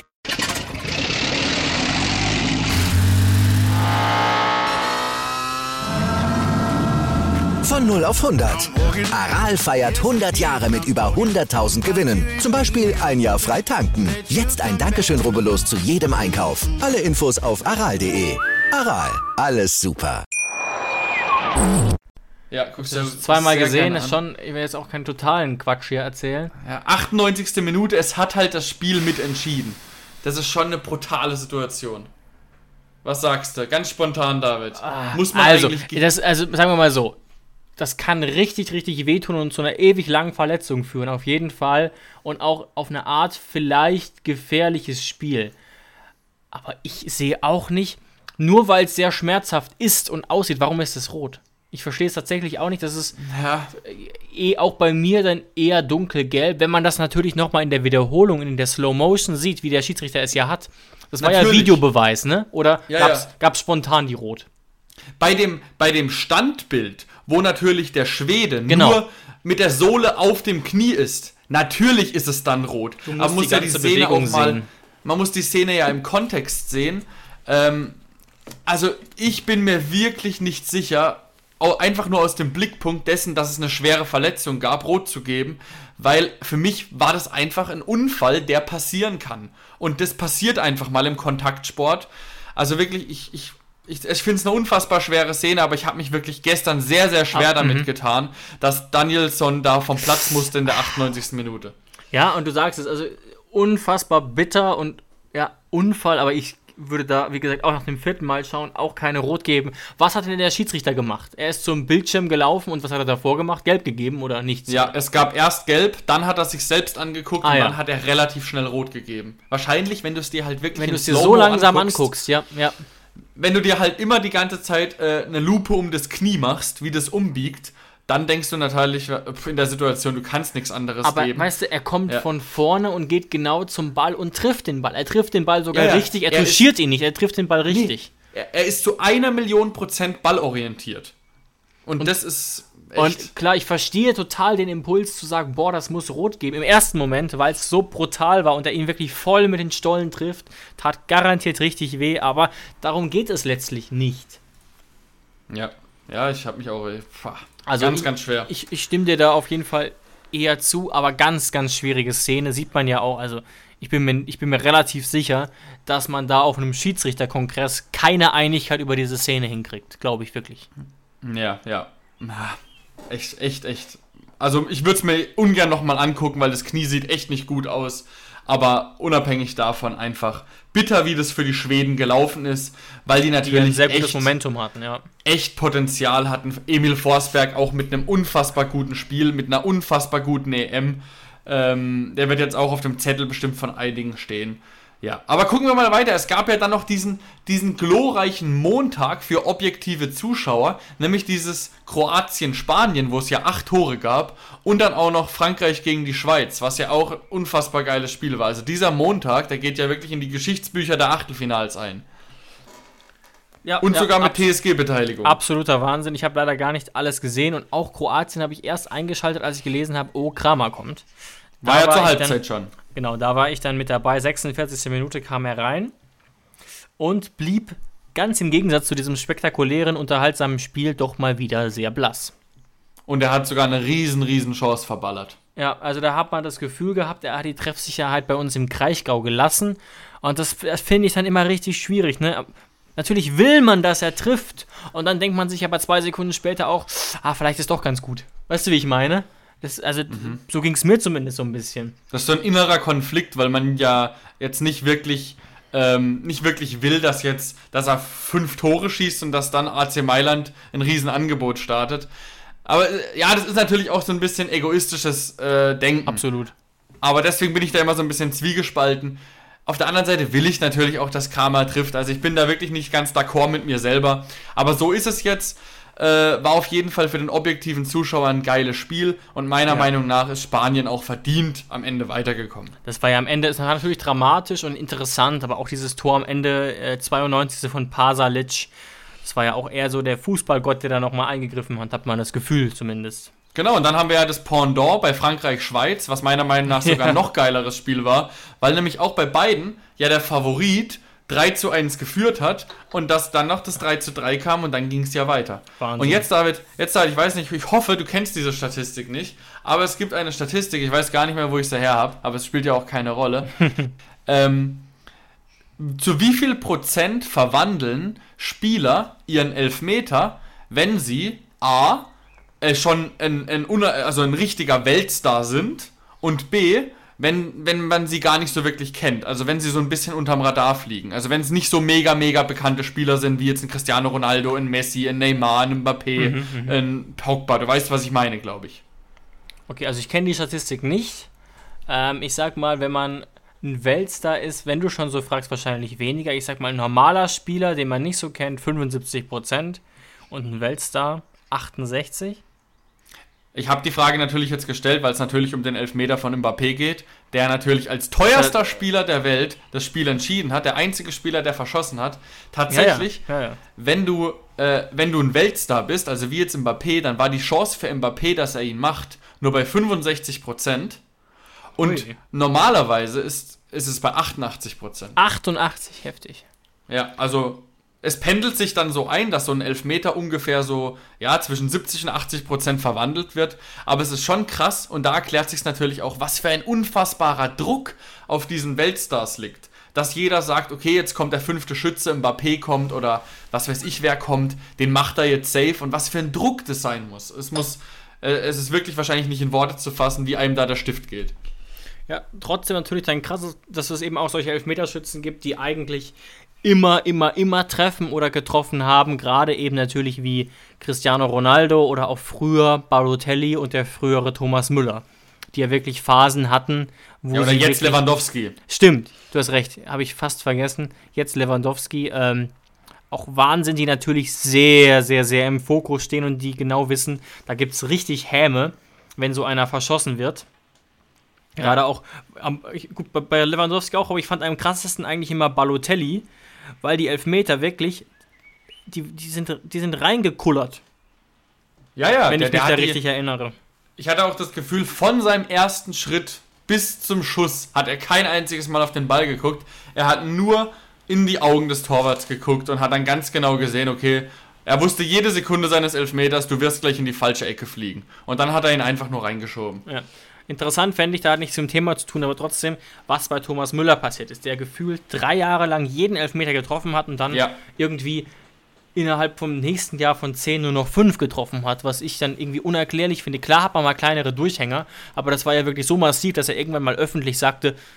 Von 0 auf 100. Aral feiert 100 Jahre mit über 100.000 Gewinnen. Zum Beispiel ein Jahr frei tanken. Jetzt ein Dankeschön, rubbellos zu jedem Einkauf. Alle Infos auf aral.de. Aral, alles super. Ja, guckst du zweimal gesehen, ist schon, ich will jetzt auch keinen totalen Quatsch hier erzählen. Ja, 98. Minute, es hat halt das Spiel mitentschieden. Das ist schon eine brutale Situation. Was sagst du? Ganz spontan, David. Muss man also sagen wir mal so, das kann richtig, richtig wehtun und zu einer ewig langen Verletzung führen, auf jeden Fall. Und auch auf eine Art vielleicht gefährliches Spiel. Aber ich sehe auch nicht, nur weil es sehr schmerzhaft ist und aussieht, warum ist es rot? Ich verstehe es tatsächlich auch nicht, das ist auch bei mir dann eher dunkelgelb, wenn man das natürlich nochmal in der Wiederholung, in der Slow Motion sieht, wie der Schiedsrichter es ja hat. Das war ja Videobeweis, ne? Oder gab's spontan die Rot? Bei dem Standbild, wo natürlich der Schwede nur mit der Sohle auf dem Knie ist, natürlich ist es dann rot. Aber man muss ja die Szene auch mal, man muss die Szene ja im Kontext sehen. Also ich bin mir wirklich nicht sicher, einfach nur aus dem Blickpunkt dessen, dass es eine schwere Verletzung gab, rot zu geben, weil für mich war das einfach ein Unfall, der passieren kann. Und das passiert einfach mal im Kontaktsport. Also wirklich, ich finde es eine unfassbar schwere Szene, aber ich habe mich wirklich gestern sehr, sehr schwer damit getan, dass Danielsson da vom Platz musste in der 98. Minute. Ja, und du sagst es, also unfassbar bitter und Unfall, aber ich würde da, wie gesagt, auch nach dem 4. Mal schauen, auch keine Rot geben. Was hat denn der Schiedsrichter gemacht? Er ist zum Bildschirm gelaufen und was hat er davor gemacht? Gelb gegeben oder nichts? Ja, es gab erst Gelb, dann hat er sich selbst angeguckt und dann hat er relativ schnell Rot gegeben. Wahrscheinlich, wenn du es dir halt wirklich wenn du es dir so langsam anguckst, ja. Wenn du dir halt immer die ganze Zeit eine Lupe um das Knie machst, wie das umbiegt, dann denkst du natürlich in der Situation, du kannst nichts anderes geben. Aber weißt du, er kommt von vorne und geht genau zum Ball und trifft den Ball. Er trifft den Ball sogar richtig, er touchiert ihn nicht, er trifft den Ball richtig. Nee, er ist zu 1.000.000% ballorientiert. Und das ist echt... Und klar, ich verstehe total den Impuls zu sagen, boah, das muss rot geben. Im ersten Moment, weil es so brutal war und er ihn wirklich voll mit den Stollen trifft, tat garantiert richtig weh, aber darum geht es letztlich nicht. Ja, ich habe mich auch... Also ganz schwer. Ich stimme dir da auf jeden Fall eher zu, aber ganz, ganz schwierige Szene, sieht man ja auch. Also ich bin mir relativ sicher, dass man da auf einem Schiedsrichterkongress keine Einigkeit über diese Szene hinkriegt. Glaube ich wirklich. Ja. Echt. Also ich würde es mir ungern nochmal angucken, weil das Knie sieht echt nicht gut aus. Aber unabhängig davon einfach bitter, wie das für die Schweden gelaufen ist, weil die natürlich ein sehr gutes Momentum hatten, ja. Echt Potenzial hatten. Emil Forsberg auch mit einem unfassbar guten Spiel, mit einer unfassbar guten EM. Der wird jetzt auch auf dem Zettel bestimmt von einigen stehen. Ja, aber gucken wir mal weiter. Es gab ja dann noch diesen glorreichen Montag für objektive Zuschauer, nämlich dieses Kroatien-Spanien, wo es ja 8 Tore gab, und dann auch noch Frankreich gegen die Schweiz, was ja auch ein unfassbar geiles Spiel war. Also dieser Montag, der geht ja wirklich in die Geschichtsbücher der Achtelfinals ein. Ja, und sogar mit TSG-Beteiligung. Absoluter Wahnsinn. Ich habe leider gar nicht alles gesehen und auch Kroatien habe ich erst eingeschaltet, als ich gelesen habe, oh, Kramer kommt. War ja zur Halbzeit schon. Genau, da war ich dann mit dabei. 46. Minute kam er rein und blieb ganz im Gegensatz zu diesem spektakulären, unterhaltsamen Spiel doch mal wieder sehr blass. Und er hat sogar eine riesen Chance verballert. Ja, also da hat man das Gefühl gehabt, er hat die Treffsicherheit bei uns im Kraichgau gelassen. Und das finde ich dann immer richtig schwierig, ne? Natürlich will man, dass er trifft. Und dann denkt man sich aber 2 Sekunden später auch, vielleicht ist doch ganz gut. Weißt du, wie ich meine? So ging es mir zumindest so ein bisschen. Das ist so ein innerer Konflikt, weil man ja jetzt nicht wirklich will, dass er 5 Tore schießt und dass dann AC Mailand ein Riesenangebot startet. Aber ja, das ist natürlich auch so ein bisschen egoistisches Denken. Absolut. Aber deswegen bin ich da immer so ein bisschen zwiegespalten. Auf der anderen Seite will ich natürlich auch, dass Kramer trifft. Also ich bin da wirklich nicht ganz d'accord mit mir selber. Aber so ist es jetzt. War auf jeden Fall für den objektiven Zuschauer ein geiles Spiel. Und meiner Meinung nach ist Spanien auch verdient am Ende weitergekommen. Das war ja am Ende, es war natürlich dramatisch und interessant. Aber auch dieses Tor am Ende, 92. von Pasalic, das war ja auch eher so der Fußballgott, der da nochmal eingegriffen hat man das Gefühl zumindest. Genau, und dann haben wir ja das Pendant bei Frankreich-Schweiz, was meiner Meinung nach sogar ein noch geileres Spiel war, weil nämlich auch bei beiden ja der Favorit 3:1 geführt hat und dass dann noch das 3:3 kam und dann ging es ja weiter. Wahnsinn. Und jetzt David, ich weiß nicht, ich hoffe, du kennst diese Statistik nicht, aber es gibt eine Statistik, ich weiß gar nicht mehr, wo ich sie her habe, aber es spielt ja auch keine Rolle. Zu wie viel Prozent verwandeln Spieler ihren Elfmeter, wenn sie schon ein richtiger Weltstar sind und B, wenn man sie gar nicht so wirklich kennt, also wenn sie so ein bisschen unterm Radar fliegen, also wenn es nicht so mega bekannte Spieler sind, wie jetzt ein Cristiano Ronaldo, ein Messi, ein Neymar, ein Mbappé, ein Pogba, du weißt, was ich meine, glaube ich. Okay, also ich kenne die Statistik nicht. Ich sag mal, wenn man ein Weltstar ist, wenn du schon so fragst, wahrscheinlich weniger. Ich sag mal, ein normaler Spieler, den man nicht so kennt, 75% und ein Weltstar 68%. Ich habe die Frage natürlich jetzt gestellt, weil es natürlich um den Elfmeter von Mbappé geht, der natürlich als teuerster Spieler der Welt das Spiel entschieden hat, der einzige Spieler, der verschossen hat. Tatsächlich, wenn du ein Weltstar bist, also wie jetzt Mbappé, dann war die Chance für Mbappé, dass er ihn macht, nur bei 65%. Und normalerweise ist es bei 88%. 88, heftig. Ja, also es pendelt sich dann so ein, dass so ein Elfmeter ungefähr so zwischen 70 und 80% verwandelt wird. Aber es ist schon krass und da erklärt sich natürlich auch, was für ein unfassbarer Druck auf diesen Weltstars liegt. Dass jeder sagt, okay, jetzt kommt der 5. Schütze, Mbappé kommt oder was weiß ich wer kommt, den macht er jetzt safe und was für ein Druck das sein muss. Es ist wirklich wahrscheinlich nicht in Worte zu fassen, wie einem da der Stift geht. Ja, trotzdem natürlich dann krass, dass es eben auch solche Elfmeterschützen gibt, die eigentlich immer treffen oder getroffen haben, gerade eben natürlich wie Cristiano Ronaldo oder auch früher Balotelli und der frühere Thomas Müller, die ja wirklich Phasen hatten, wo oder jetzt Lewandowski. Stimmt, du hast recht, habe ich fast vergessen. Jetzt Lewandowski, auch Wahnsinn, die natürlich sehr im Fokus stehen und die genau wissen, da gibt es richtig Häme, wenn so einer verschossen wird. Gerade auch, gut, bei Lewandowski auch, aber ich fand am krassesten eigentlich immer Balotelli, weil die Elfmeter wirklich, die sind reingekullert. Ja, wenn ich mich da richtig erinnere. Ich hatte auch das Gefühl, von seinem ersten Schritt bis zum Schuss hat er kein einziges Mal auf den Ball geguckt. Er hat nur in die Augen des Torwarts geguckt und hat dann ganz genau gesehen, okay, er wusste jede Sekunde seines Elfmeters, du wirst gleich in die falsche Ecke fliegen. Und dann hat er ihn einfach nur reingeschoben. Ja. Interessant fände ich, da hat nichts zum Thema zu tun, aber trotzdem, was bei Thomas Müller passiert ist, der gefühlt 3 Jahre lang jeden Elfmeter getroffen hat und dann irgendwie innerhalb vom nächsten Jahr von 10 nur noch 5 getroffen hat, was ich dann irgendwie unerklärlich finde. Klar hat man mal kleinere Durchhänger, aber das war ja wirklich so massiv, dass er irgendwann mal öffentlich sagte,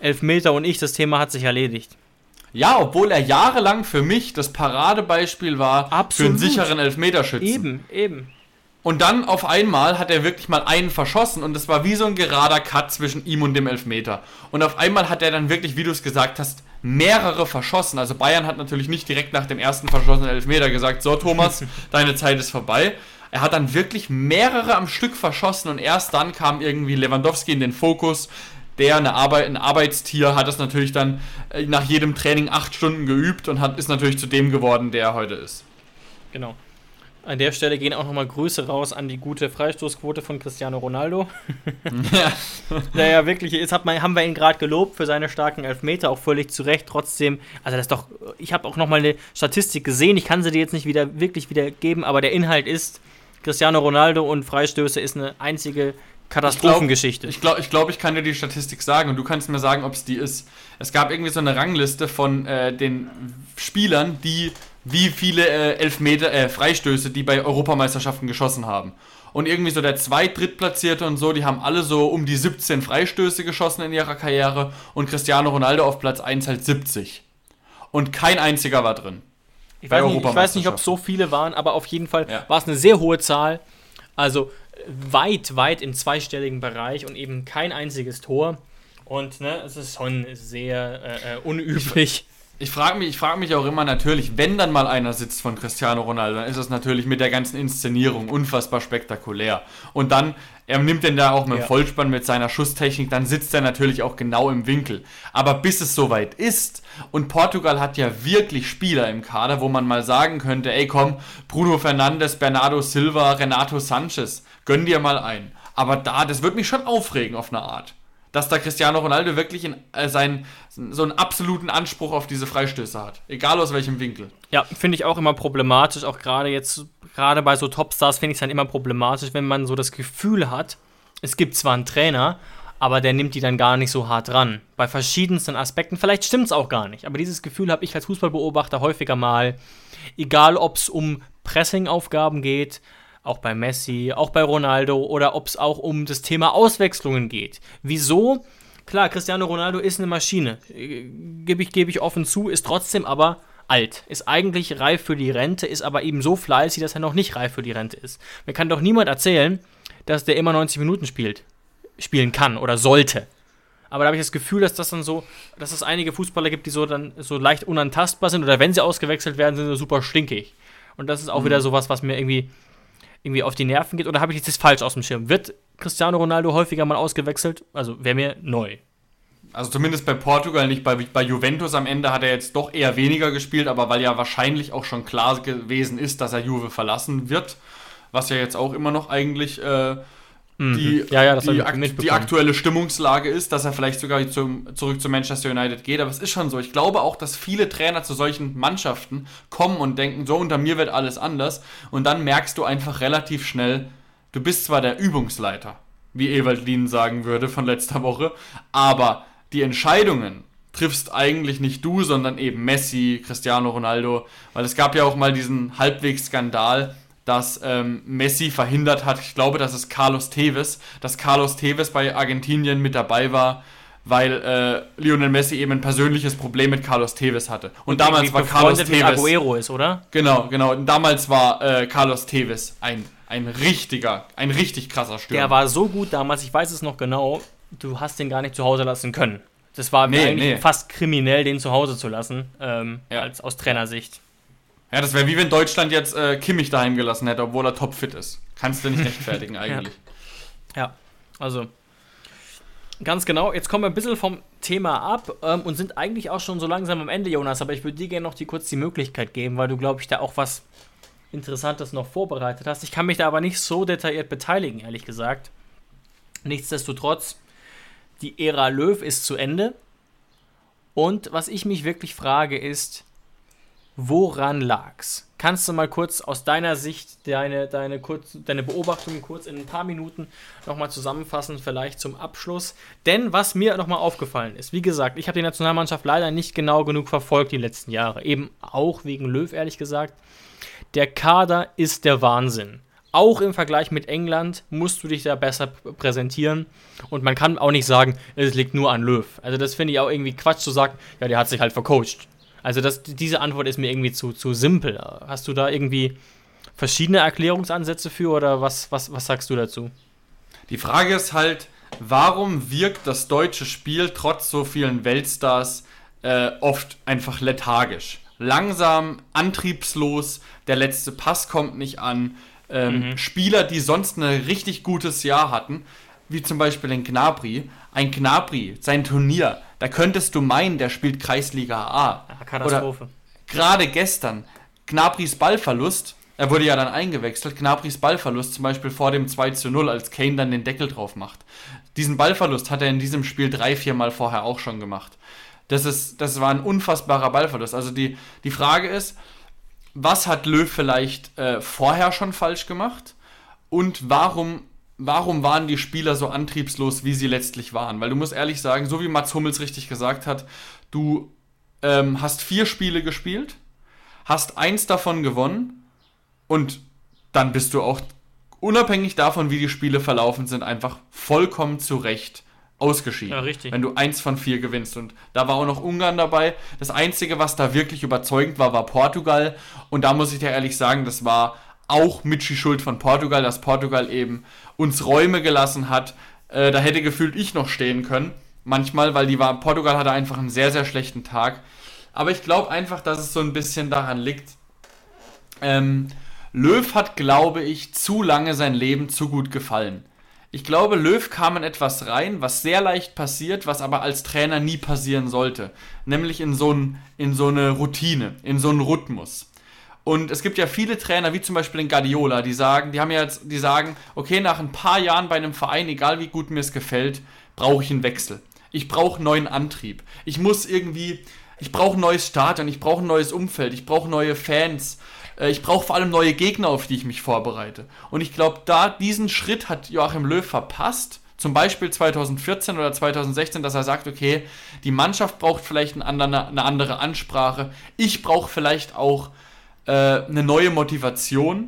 Elfmeter und das Thema hat sich erledigt. Ja, obwohl er jahrelang für mich das Paradebeispiel war für einen sicheren Elfmeterschützen. Eben. Und dann auf einmal hat er wirklich mal einen verschossen und das war wie so ein gerader Cut zwischen ihm und dem Elfmeter. Und auf einmal hat er dann wirklich, wie du es gesagt hast, mehrere verschossen. Also Bayern hat natürlich nicht direkt nach dem ersten verschossenen Elfmeter gesagt, so Thomas, deine Zeit ist vorbei. Er hat dann wirklich mehrere am Stück verschossen und erst dann kam irgendwie Lewandowski in den Fokus. Der, ein Arbeitstier, hat das natürlich dann nach jedem Training 8 Stunden geübt und ist natürlich zu dem geworden, der er heute ist. Genau. An der Stelle gehen auch nochmal Grüße raus an die gute Freistoßquote von Cristiano Ronaldo. Ja. Naja, wirklich, jetzt haben wir ihn gerade gelobt für seine starken Elfmeter, auch völlig zu Recht. Trotzdem, also das ist doch, ich habe auch nochmal eine Statistik gesehen, ich kann sie dir jetzt nicht wirklich wiedergeben, aber der Inhalt ist, Cristiano Ronaldo und Freistöße ist eine einzige Katastrophengeschichte. Ich glaube, ich kann dir die Statistik sagen und du kannst mir sagen, ob es die ist. Es gab irgendwie so eine Rangliste von den Spielern, die wie viele Freistöße die bei Europameisterschaften geschossen haben. Und irgendwie so der Drittplatzierte und so, die haben alle so um die 17 Freistöße geschossen in ihrer Karriere und Cristiano Ronaldo auf Platz 1 halt 70. Und kein einziger war drin. Ich weiß nicht, ob es so viele waren, aber auf jeden Fall war es eine sehr hohe Zahl. Also weit im zweistelligen Bereich und eben kein einziges Tor. Und es ist schon sehr unüblich. Ich frage mich auch immer natürlich, wenn dann mal einer sitzt von Cristiano Ronaldo, dann ist es natürlich mit der ganzen Inszenierung unfassbar spektakulär. Und dann, er nimmt den da auch mit dem Vollspann, mit seiner Schusstechnik, dann sitzt er natürlich auch genau im Winkel. Aber bis es soweit ist, und Portugal hat ja wirklich Spieler im Kader, wo man mal sagen könnte, ey komm, Bruno Fernandes, Bernardo Silva, Renato Sanchez, gönn dir mal ein. Aber das wird mich schon aufregen auf eine Art. Dass da Cristiano Ronaldo wirklich so einen absoluten Anspruch auf diese Freistöße hat. Egal aus welchem Winkel. Ja, finde ich auch immer problematisch. Auch gerade bei so Topstars finde ich es dann immer problematisch, wenn man so das Gefühl hat, es gibt zwar einen Trainer, aber der nimmt die dann gar nicht so hart ran. Bei verschiedensten Aspekten. Vielleicht stimmt es auch gar nicht. Aber dieses Gefühl habe ich als Fußballbeobachter häufiger mal. Egal, ob es um Pressing-Aufgaben geht, auch bei Messi, auch bei Ronaldo oder ob es auch um das Thema Auswechslungen geht. Wieso? Klar, Cristiano Ronaldo ist eine Maschine, gebe ich offen zu, ist trotzdem aber alt, ist eigentlich reif für die Rente, ist aber eben so fleißig, dass er noch nicht reif für die Rente ist. Mir kann doch niemand erzählen, dass der immer 90 Minuten spielen kann oder sollte. Aber da habe ich das Gefühl, dass es einige Fußballer gibt, die so so leicht unantastbar sind oder wenn sie ausgewechselt werden, sind sie super stinkig. Und das ist auch wieder sowas, was mir irgendwie auf die Nerven geht, oder habe ich das falsch aus dem Schirm? Wird Cristiano Ronaldo häufiger mal ausgewechselt? Also wäre mir neu. Also zumindest bei Portugal nicht. Bei Juventus am Ende hat er jetzt doch eher weniger gespielt, aber weil ja wahrscheinlich auch schon klar gewesen ist, dass er Juve verlassen wird, was ja jetzt auch immer noch eigentlich die aktuelle Stimmungslage ist, dass er vielleicht sogar zurück zu Manchester United geht. Aber es ist schon so. Ich glaube auch, dass viele Trainer zu solchen Mannschaften kommen und denken, so unter mir wird alles anders. Und dann merkst du einfach relativ schnell, du bist zwar der Übungsleiter, wie Ewald Lien sagen würde von letzter Woche, aber die Entscheidungen triffst eigentlich nicht du, sondern eben Messi, Cristiano Ronaldo. Weil es gab ja auch mal diesen Halbwegs-Skandal, dass Messi verhindert hat, ich glaube, dass Carlos Tevez bei Argentinien mit dabei war, weil Lionel Messi eben ein persönliches Problem mit Carlos Tevez hatte. Und damals war Carlos Tevez mit Agüero ist, oder? Genau. Und damals war Carlos Tevez ein richtig krasser Stürmer. Der war so gut damals, ich weiß es noch genau, du hast den gar nicht zu Hause lassen können. Das war eigentlich fast kriminell, den zu Hause zu lassen, aus Trainersicht. Ja, das wäre wie wenn Deutschland jetzt Kimmich daheim gelassen hätte, obwohl er topfit ist. Kannst du nicht rechtfertigen eigentlich. Ja, also ganz genau. Jetzt kommen wir ein bisschen vom Thema ab und sind eigentlich auch schon so langsam am Ende, Jonas. Aber ich würde dir gerne noch kurz die Möglichkeit geben, weil du, glaube ich, da auch was Interessantes noch vorbereitet hast. Ich kann mich da aber nicht so detailliert beteiligen, ehrlich gesagt. Nichtsdestotrotz, die Ära Löw ist zu Ende. Und was ich mich wirklich frage ist, woran lag's? Kannst du mal kurz aus deiner Sicht deine Beobachtungen kurz in ein paar Minuten nochmal zusammenfassen, vielleicht zum Abschluss? Denn was mir nochmal aufgefallen ist, wie gesagt, ich habe die Nationalmannschaft leider nicht genau genug verfolgt die letzten Jahre, eben auch wegen Löw, ehrlich gesagt. Der Kader ist der Wahnsinn. auch im Vergleich mit England musst du dich da besser präsentieren. Und man kann auch nicht sagen, es liegt nur an Löw. Also das finde ich auch irgendwie Quatsch zu sagen, ja, der hat sich halt vercoacht. Also diese Antwort ist mir irgendwie zu simpel. Hast du da irgendwie verschiedene Erklärungsansätze für oder was sagst du dazu? Die Frage ist halt, warum wirkt das deutsche Spiel trotz so vielen Weltstars oft einfach lethargisch? Langsam, antriebslos, der letzte Pass kommt nicht an. Spieler, die sonst ein richtig gutes Jahr hatten, wie zum Beispiel ein Gnabry, sein Turnier, da könntest du meinen, der spielt Kreisliga A. Ja, Katastrophe. Oder gerade gestern, Gnabrys Ballverlust, er wurde ja dann eingewechselt, Gnabrys Ballverlust zum Beispiel vor dem 2:0, als Kane dann den Deckel drauf macht. Diesen Ballverlust hat er in diesem Spiel 3-4 Mal vorher auch schon gemacht. Das war ein unfassbarer Ballverlust. Also die Frage ist, was hat Löw vielleicht vorher schon falsch gemacht und warum waren die Spieler so antriebslos, wie sie letztlich waren? Weil du musst ehrlich sagen, so wie Mats Hummels richtig gesagt hat, du hast 4 Spiele gespielt, hast 1 davon gewonnen und dann bist du auch, unabhängig davon, wie die Spiele verlaufen sind, einfach vollkommen zu Recht ausgeschieden. Ja, richtig. Wenn du 1 von 4 gewinnst. Und da war auch noch Ungarn dabei. Das Einzige, was da wirklich überzeugend war Portugal. Und da muss ich dir ehrlich sagen, das war auch mit die Schuld von Portugal, dass Portugal eben uns Räume gelassen hat. Da hätte gefühlt ich noch stehen können. Manchmal, weil Portugal hatte einfach einen sehr, sehr schlechten Tag. Aber ich glaube einfach, dass es so ein bisschen daran liegt. Löw hat, glaube ich, zu lange sein Leben zu gut gefallen. Ich glaube, Löw kam in etwas rein, was sehr leicht passiert, was aber als Trainer nie passieren sollte. Nämlich in so eine Routine, in so einen Rhythmus. Und es gibt ja viele Trainer, wie zum Beispiel den Guardiola, die sagen, okay, nach ein paar Jahren bei einem Verein, egal wie gut mir es gefällt, brauche ich einen Wechsel. Ich brauche neuen Antrieb. Ich brauche ein neues Stadion, ich brauche ein neues Umfeld, ich brauche neue Fans. Ich brauche vor allem neue Gegner, auf die ich mich vorbereite. Und ich glaube, diesen Schritt hat Joachim Löw verpasst. Zum Beispiel 2014 oder 2016, dass er sagt, okay, die Mannschaft braucht vielleicht eine andere Ansprache. Ich brauche vielleicht auch eine neue Motivation.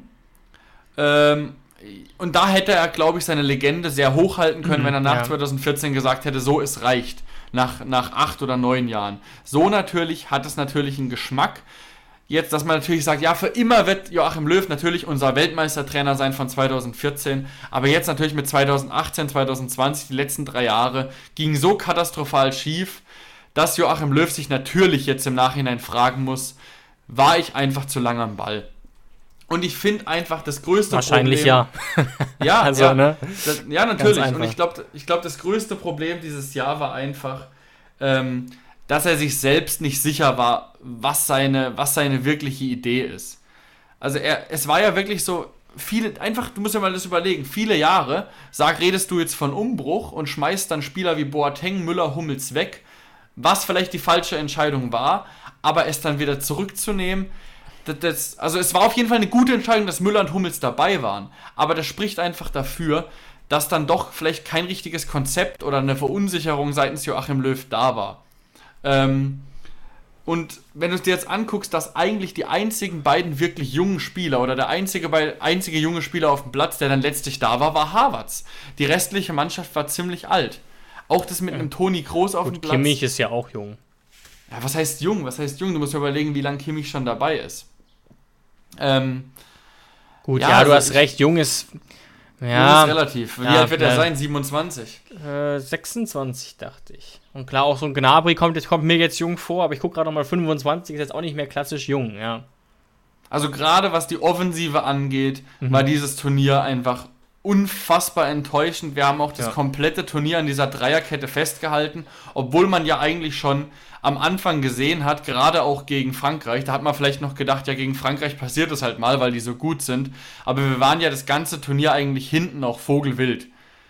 Und da hätte er, glaube ich, seine Legende sehr hochhalten können, wenn er nach 2014 gesagt hätte, so, es reicht. Nach 8 oder 9 Jahren. So natürlich hat es natürlich einen Geschmack. Jetzt, dass man natürlich sagt, ja, für immer wird Joachim Löw natürlich unser Weltmeistertrainer sein von 2014, aber jetzt natürlich mit 2018, 2020, die letzten 3 Jahre, ging so katastrophal schief, dass Joachim Löw sich natürlich jetzt im Nachhinein fragen muss, war ich einfach zu lange am Ball? Und ich finde einfach das größte Wahrscheinlich Problem... Ja, also, ja, ne? Ja, natürlich. Und ich glaube, das größte Problem dieses Jahr war einfach... dass er sich selbst nicht sicher war, was seine wirkliche Idee ist. Also es war ja wirklich so, du musst dir mal das überlegen, viele Jahre, redest du jetzt von Umbruch und schmeißt dann Spieler wie Boateng, Müller, Hummels weg, was vielleicht die falsche Entscheidung war, aber es dann wieder zurückzunehmen, also es war auf jeden Fall eine gute Entscheidung, dass Müller und Hummels dabei waren, aber das spricht einfach dafür, dass dann doch vielleicht kein richtiges Konzept oder eine Verunsicherung seitens Joachim Löw da war. Und wenn du es dir jetzt anguckst, dass eigentlich die einzigen beiden wirklich jungen Spieler oder der einzige junge Spieler auf dem Platz, der dann letztlich da war Havertz. Die restliche Mannschaft war ziemlich alt. Auch das mit einem Toni Kroos auf dem Platz. Kimmich ist ja auch jung. Ja, was heißt jung? Du musst dir überlegen, wie lange Kimmich schon dabei ist. Gut, du hast recht, jung ist... Ja, jung ist relativ. Wie alt wird er sein? 27? 26, dachte ich. Und klar, auch so ein Gnabry kommt mir jetzt jung vor, aber ich gucke gerade nochmal, 25 ist jetzt auch nicht mehr klassisch jung, ja. Also gerade was die Offensive angeht, war dieses Turnier einfach unfassbar enttäuschend. Wir haben auch das komplette Turnier an dieser Dreierkette festgehalten, obwohl man ja eigentlich schon am Anfang gesehen hat, gerade auch gegen Frankreich, da hat man vielleicht noch gedacht, ja, gegen Frankreich passiert es halt mal, weil die so gut sind, aber wir waren ja das ganze Turnier eigentlich hinten auch vogelwild.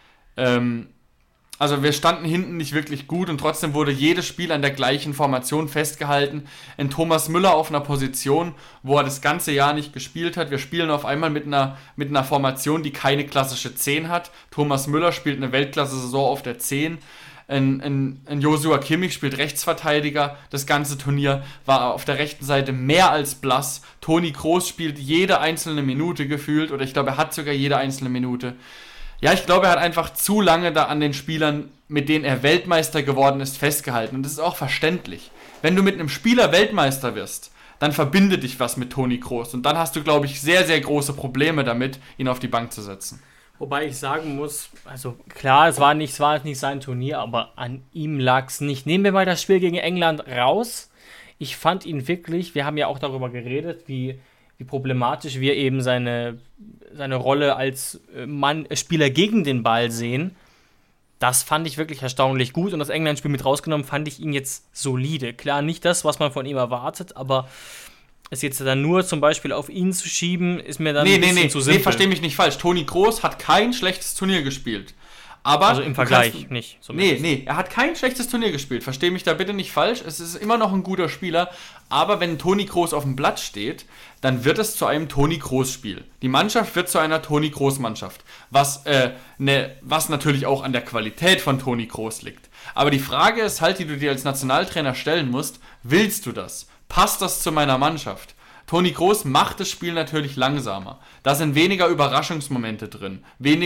Also wir standen hinten nicht wirklich gut und trotzdem wurde jedes Spiel an der gleichen Formation festgehalten. In Thomas Müller auf einer Position, wo er das ganze Jahr nicht gespielt hat. Wir spielen auf einmal mit einer Formation, die keine klassische 10 hat. Thomas Müller spielt eine Weltklasse-Saison auf der 10. Ein Joshua Kimmich spielt Rechtsverteidiger, das ganze Turnier war auf der rechten Seite mehr als blass. Toni Kroos spielt jede einzelne Minute gefühlt, oder ich glaube, er hat sogar jede einzelne Minute. Ja, ich glaube, er hat einfach zu lange da an den Spielern, mit denen er Weltmeister geworden ist, festgehalten. Und das ist auch verständlich. Wenn du mit einem Spieler Weltmeister wirst, dann verbindet dich was mit Toni Kroos. Und dann hast du, glaube ich, sehr, sehr große Probleme damit, ihn auf die Bank zu setzen. Wobei ich sagen muss, also klar, es war nicht sein Turnier, aber an ihm lag es nicht. Nehmen wir mal das Spiel gegen England raus. Ich fand ihn wirklich, wir haben ja auch darüber geredet, wie problematisch wir eben seine Rolle als Spieler gegen den Ball sehen. Das fand ich wirklich erstaunlich gut und das England-Spiel mit rausgenommen, fand ich ihn jetzt solide. Klar, nicht das, was man von ihm erwartet, aber es jetzt dann nur zum Beispiel auf ihn zu schieben, ist mir dann ein bisschen zu simpel. Nee, versteh mich nicht falsch. Toni Kroos hat kein schlechtes Turnier gespielt. Aber also im Vergleich nicht. Nee, er hat kein schlechtes Turnier gespielt. Versteh mich da bitte nicht falsch. Es ist immer noch ein guter Spieler. Aber wenn Toni Kroos auf dem Blatt steht, dann wird es zu einem Toni Kroos-Spiel. Die Mannschaft wird zu einer Toni Kroos-Mannschaft. Was natürlich auch an der Qualität von Toni Kroos liegt. Aber die Frage ist halt, die du dir als Nationaltrainer stellen musst, willst du das? Passt das zu meiner Mannschaft? Toni Kroos macht das Spiel natürlich langsamer. Da sind weniger Überraschungsmomente drin.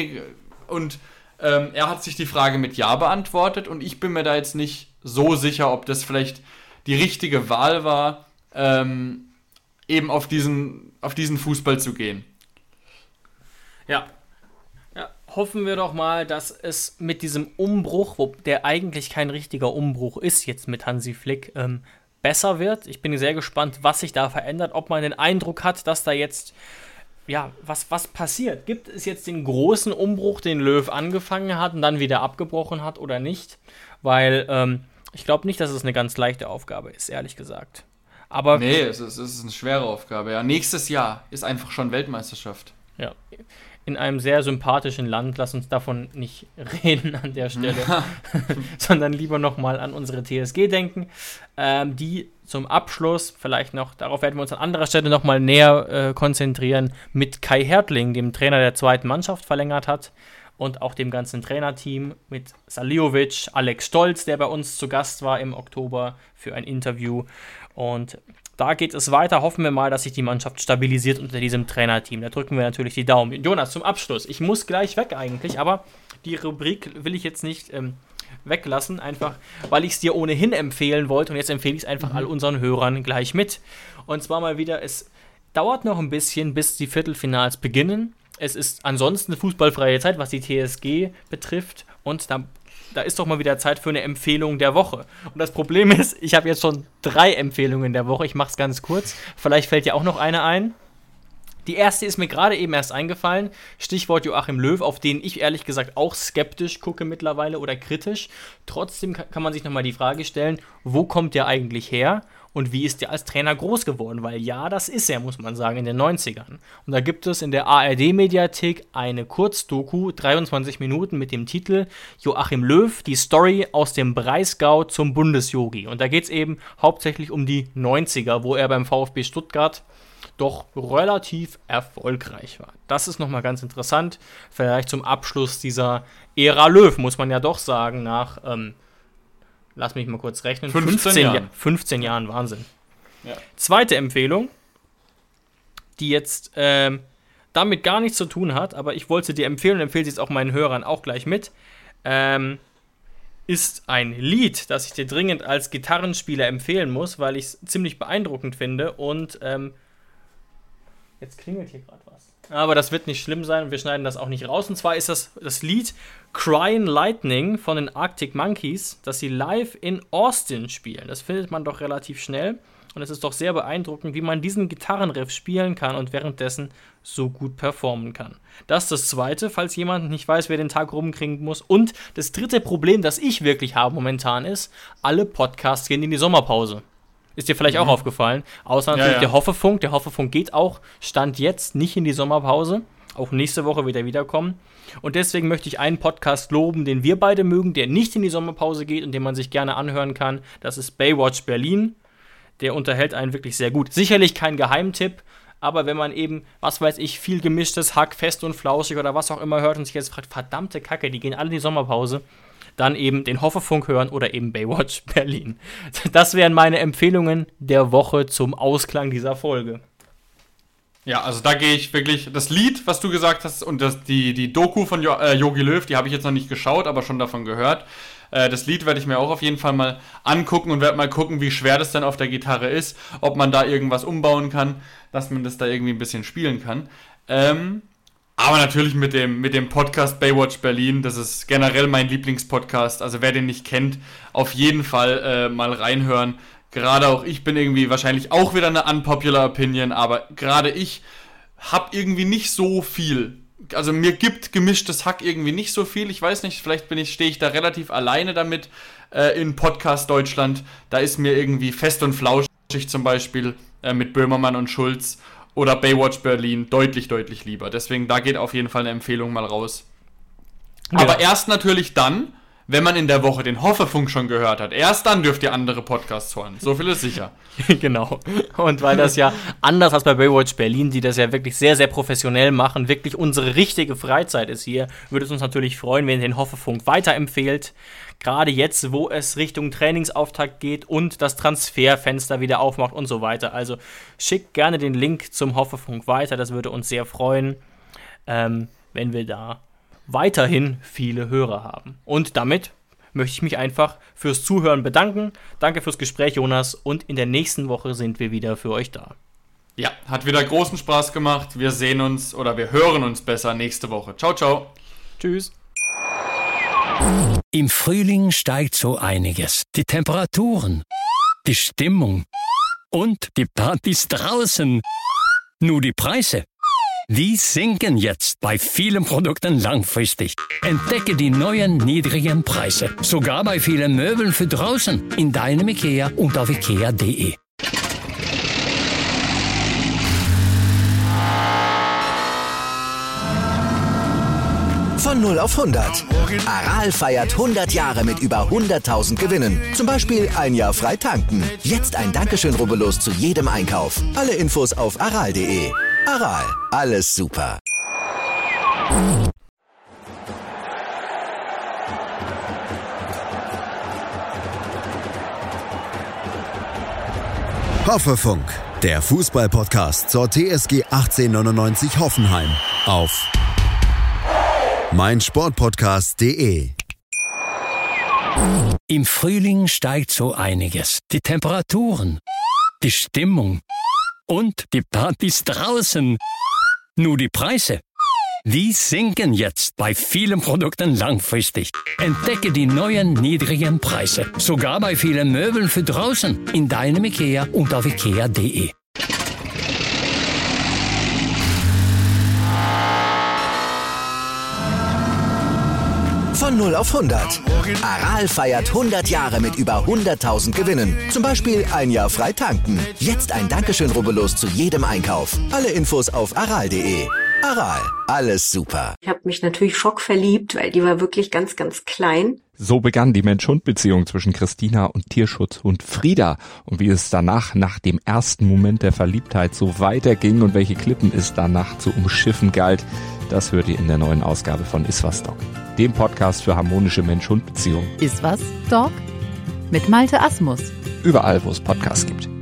Er hat sich die Frage mit Ja beantwortet und ich bin mir da jetzt nicht so sicher, ob das vielleicht die richtige Wahl war, eben auf diesen Fußball zu gehen. Ja, hoffen wir doch mal, dass es mit diesem Umbruch, der eigentlich kein richtiger Umbruch ist, jetzt mit Hansi Flick, besser wird. Ich bin sehr gespannt, was sich da verändert, ob man den Eindruck hat, dass da jetzt was passiert? Gibt es jetzt den großen Umbruch, den Löw angefangen hat und dann wieder abgebrochen hat oder nicht? Weil ich glaube nicht, dass es eine ganz leichte Aufgabe ist, ehrlich gesagt. Aber nee, es ist eine schwere Aufgabe. Ja. Nächstes Jahr ist einfach schon Weltmeisterschaft. Ja, in einem sehr sympathischen Land. Lass uns davon nicht reden an der Stelle, sondern lieber nochmal an unsere TSG denken, die zum Abschluss vielleicht noch, darauf werden wir uns an anderer Stelle nochmal näher konzentrieren, mit Kai Hertling, dem Trainer der zweiten Mannschaft, verlängert hat und auch dem ganzen Trainerteam mit Saliovic, Alex Stolz, der bei uns zu Gast war im Oktober für ein Interview. Und da geht es weiter. Hoffen wir mal, dass sich die Mannschaft stabilisiert unter diesem Trainerteam. Da drücken wir natürlich die Daumen. Jonas, zum Abschluss. Ich muss gleich weg eigentlich, aber die Rubrik will ich jetzt nicht weglassen, einfach weil ich es dir ohnehin empfehlen wollte. Und jetzt empfehle ich es einfach all unseren Hörern gleich mit. Und zwar mal wieder, es dauert noch ein bisschen, bis die Viertelfinals beginnen. Es ist ansonsten fußballfreie Zeit, was die TSG betrifft. Und da ist doch mal wieder Zeit für eine Empfehlung der Woche. Und das Problem ist, ich habe jetzt schon 3 Empfehlungen der Woche. Ich mache es ganz kurz. Vielleicht fällt dir auch noch eine ein. Die erste ist mir gerade eben erst eingefallen. Stichwort Joachim Löw, auf den ich ehrlich gesagt auch skeptisch gucke mittlerweile oder kritisch. Trotzdem kann man sich nochmal die Frage stellen, wo kommt der eigentlich her? Und wie ist der als Trainer groß geworden? Weil ja, das ist er, muss man sagen, in den 90ern. Und da gibt es in der ARD-Mediathek eine Kurzdoku, 23 Minuten mit dem Titel Joachim Löw, die Story aus dem Breisgau zum Bundesjogi. Und da geht es eben hauptsächlich um die 90er, wo er beim VfB Stuttgart doch relativ erfolgreich war. Das ist nochmal ganz interessant. Vielleicht zum Abschluss dieser Ära Löw, muss man ja doch sagen, nach lass mich mal kurz rechnen. 15 Jahren, Wahnsinn. Ja. Zweite Empfehlung, die jetzt damit gar nichts zu tun hat, aber ich wollte sie dir empfehlen und empfehle sie jetzt auch meinen Hörern auch gleich mit, ist ein Lied, das ich dir dringend als Gitarrenspieler empfehlen muss, weil ich es ziemlich beeindruckend finde und jetzt klingelt hier gerade was. Aber das wird nicht schlimm sein und wir schneiden das auch nicht raus. Und zwar ist das Lied Crying Lightning von den Arctic Monkeys, das sie live in Austin spielen. Das findet man doch relativ schnell. Und es ist doch sehr beeindruckend, wie man diesen Gitarrenriff spielen kann und währenddessen so gut performen kann. Das ist das Zweite, falls jemand nicht weiß, wer den Tag rumkriegen muss. Und das dritte Problem, das ich wirklich habe momentan ist, alle Podcasts gehen in die Sommerpause. Ist dir vielleicht auch aufgefallen. Außer natürlich der Hoffefunk. Der Hoffefunk geht auch, Stand jetzt, nicht in die Sommerpause. Auch nächste Woche wird er wiederkommen. Und deswegen möchte ich einen Podcast loben, den wir beide mögen, der nicht in die Sommerpause geht und den man sich gerne anhören kann. Das ist Baywatch Berlin. Der unterhält einen wirklich sehr gut. Sicherlich kein Geheimtipp, aber wenn man eben, was weiß ich, viel gemischtes Hack, fest und flauschig oder was auch immer hört und sich jetzt fragt, verdammte Kacke, die gehen alle in die Sommerpause, dann eben den Hoffefunk hören oder eben Baywatch Berlin. Das wären meine Empfehlungen der Woche zum Ausklang dieser Folge. Ja, also da gehe ich wirklich, das Lied, was du gesagt hast, und die Doku von Jogi Löw, die habe ich jetzt noch nicht geschaut, aber schon davon gehört. Das Lied werde ich mir auch auf jeden Fall mal angucken und werde mal gucken, wie schwer das dann auf der Gitarre ist, ob man da irgendwas umbauen kann, dass man das da irgendwie ein bisschen spielen kann. Aber natürlich mit dem Podcast Baywatch Berlin, das ist generell mein Lieblingspodcast, also wer den nicht kennt, auf jeden Fall mal reinhören. Gerade auch ich bin irgendwie wahrscheinlich auch wieder eine unpopular Opinion, aber gerade ich habe irgendwie nicht so viel. Also mir gibt gemischtes Hack irgendwie nicht so viel. Ich weiß nicht, vielleicht stehe ich da relativ alleine damit in Podcast Deutschland. Da ist mir irgendwie Fest und Flauschig zum Beispiel mit Böhmermann und Schulz oder Baywatch Berlin deutlich, deutlich lieber. Deswegen, da geht auf jeden Fall eine Empfehlung mal raus. Ja. Aber erst natürlich dann, wenn man in der Woche den Hoffefunk schon gehört hat. Erst dann dürft ihr andere Podcasts hören. So viel ist sicher. Genau. Und weil das ja anders als bei Baywatch Berlin, die das ja wirklich sehr, sehr professionell machen, wirklich unsere richtige Freizeit ist hier, würde es uns natürlich freuen, wenn ihr den Hoffefunk weiterempfehlt. Gerade jetzt, wo es Richtung Trainingsauftakt geht und das Transferfenster wieder aufmacht und so weiter. Also schickt gerne den Link zum Hoffefunk weiter. Das würde uns sehr freuen, wenn wir da weiterhin viele Hörer haben. Und damit möchte ich mich einfach fürs Zuhören bedanken. Danke fürs Gespräch, Jonas. Und in der nächsten Woche sind wir wieder für euch da. Ja, hat wieder großen Spaß gemacht. Wir sehen uns oder wir hören uns besser nächste Woche. Ciao, ciao. Tschüss. Im Frühling steigt so einiges. Die Temperaturen, die Stimmung und die Partys draußen. Nur die Preise, die sinken jetzt bei vielen Produkten langfristig. Entdecke die neuen niedrigen Preise. Sogar bei vielen Möbeln für draußen. In deinem IKEA und auf IKEA.de. Von 0 auf 100. Aral feiert 100 Jahre mit über 100.000 Gewinnen. Zum Beispiel ein Jahr frei tanken. Jetzt ein Dankeschön, rubbellos zu jedem Einkauf. Alle Infos auf aral.de. Aral, alles super. Hoffefunk, der Fußball-Podcast zur TSG 1899 Hoffenheim auf meinsportpodcast.de. Im Frühling steigt so einiges. Die Temperaturen, die Stimmung und die Partys draußen. Nur die Preise, die sinken jetzt bei vielen Produkten langfristig. Entdecke die neuen niedrigen Preise. Sogar bei vielen Möbeln für draußen. In deinem IKEA und auf IKEA.de. Von 0 auf 100. Aral feiert 100 Jahre mit über 100.000 Gewinnen. Zum Beispiel ein Jahr frei tanken. Jetzt ein Dankeschön, rubbellos zu jedem Einkauf. Alle Infos auf aral.de. Aral, alles super. Ich habe mich natürlich schockverliebt, weil die war wirklich ganz, ganz klein. So begann die Mensch-Hund-Beziehung zwischen Christina und Tierschutzhund Frieda. Und wie es danach, nach dem ersten Moment der Verliebtheit, so weiterging und welche Klippen es danach zu umschiffen galt, das hört ihr in der neuen Ausgabe von Iswas Dog, dem Podcast für harmonische Mensch-Hund-Beziehungen. Iswas Dog? Mit Malte Asmus. Überall, wo es Podcasts gibt.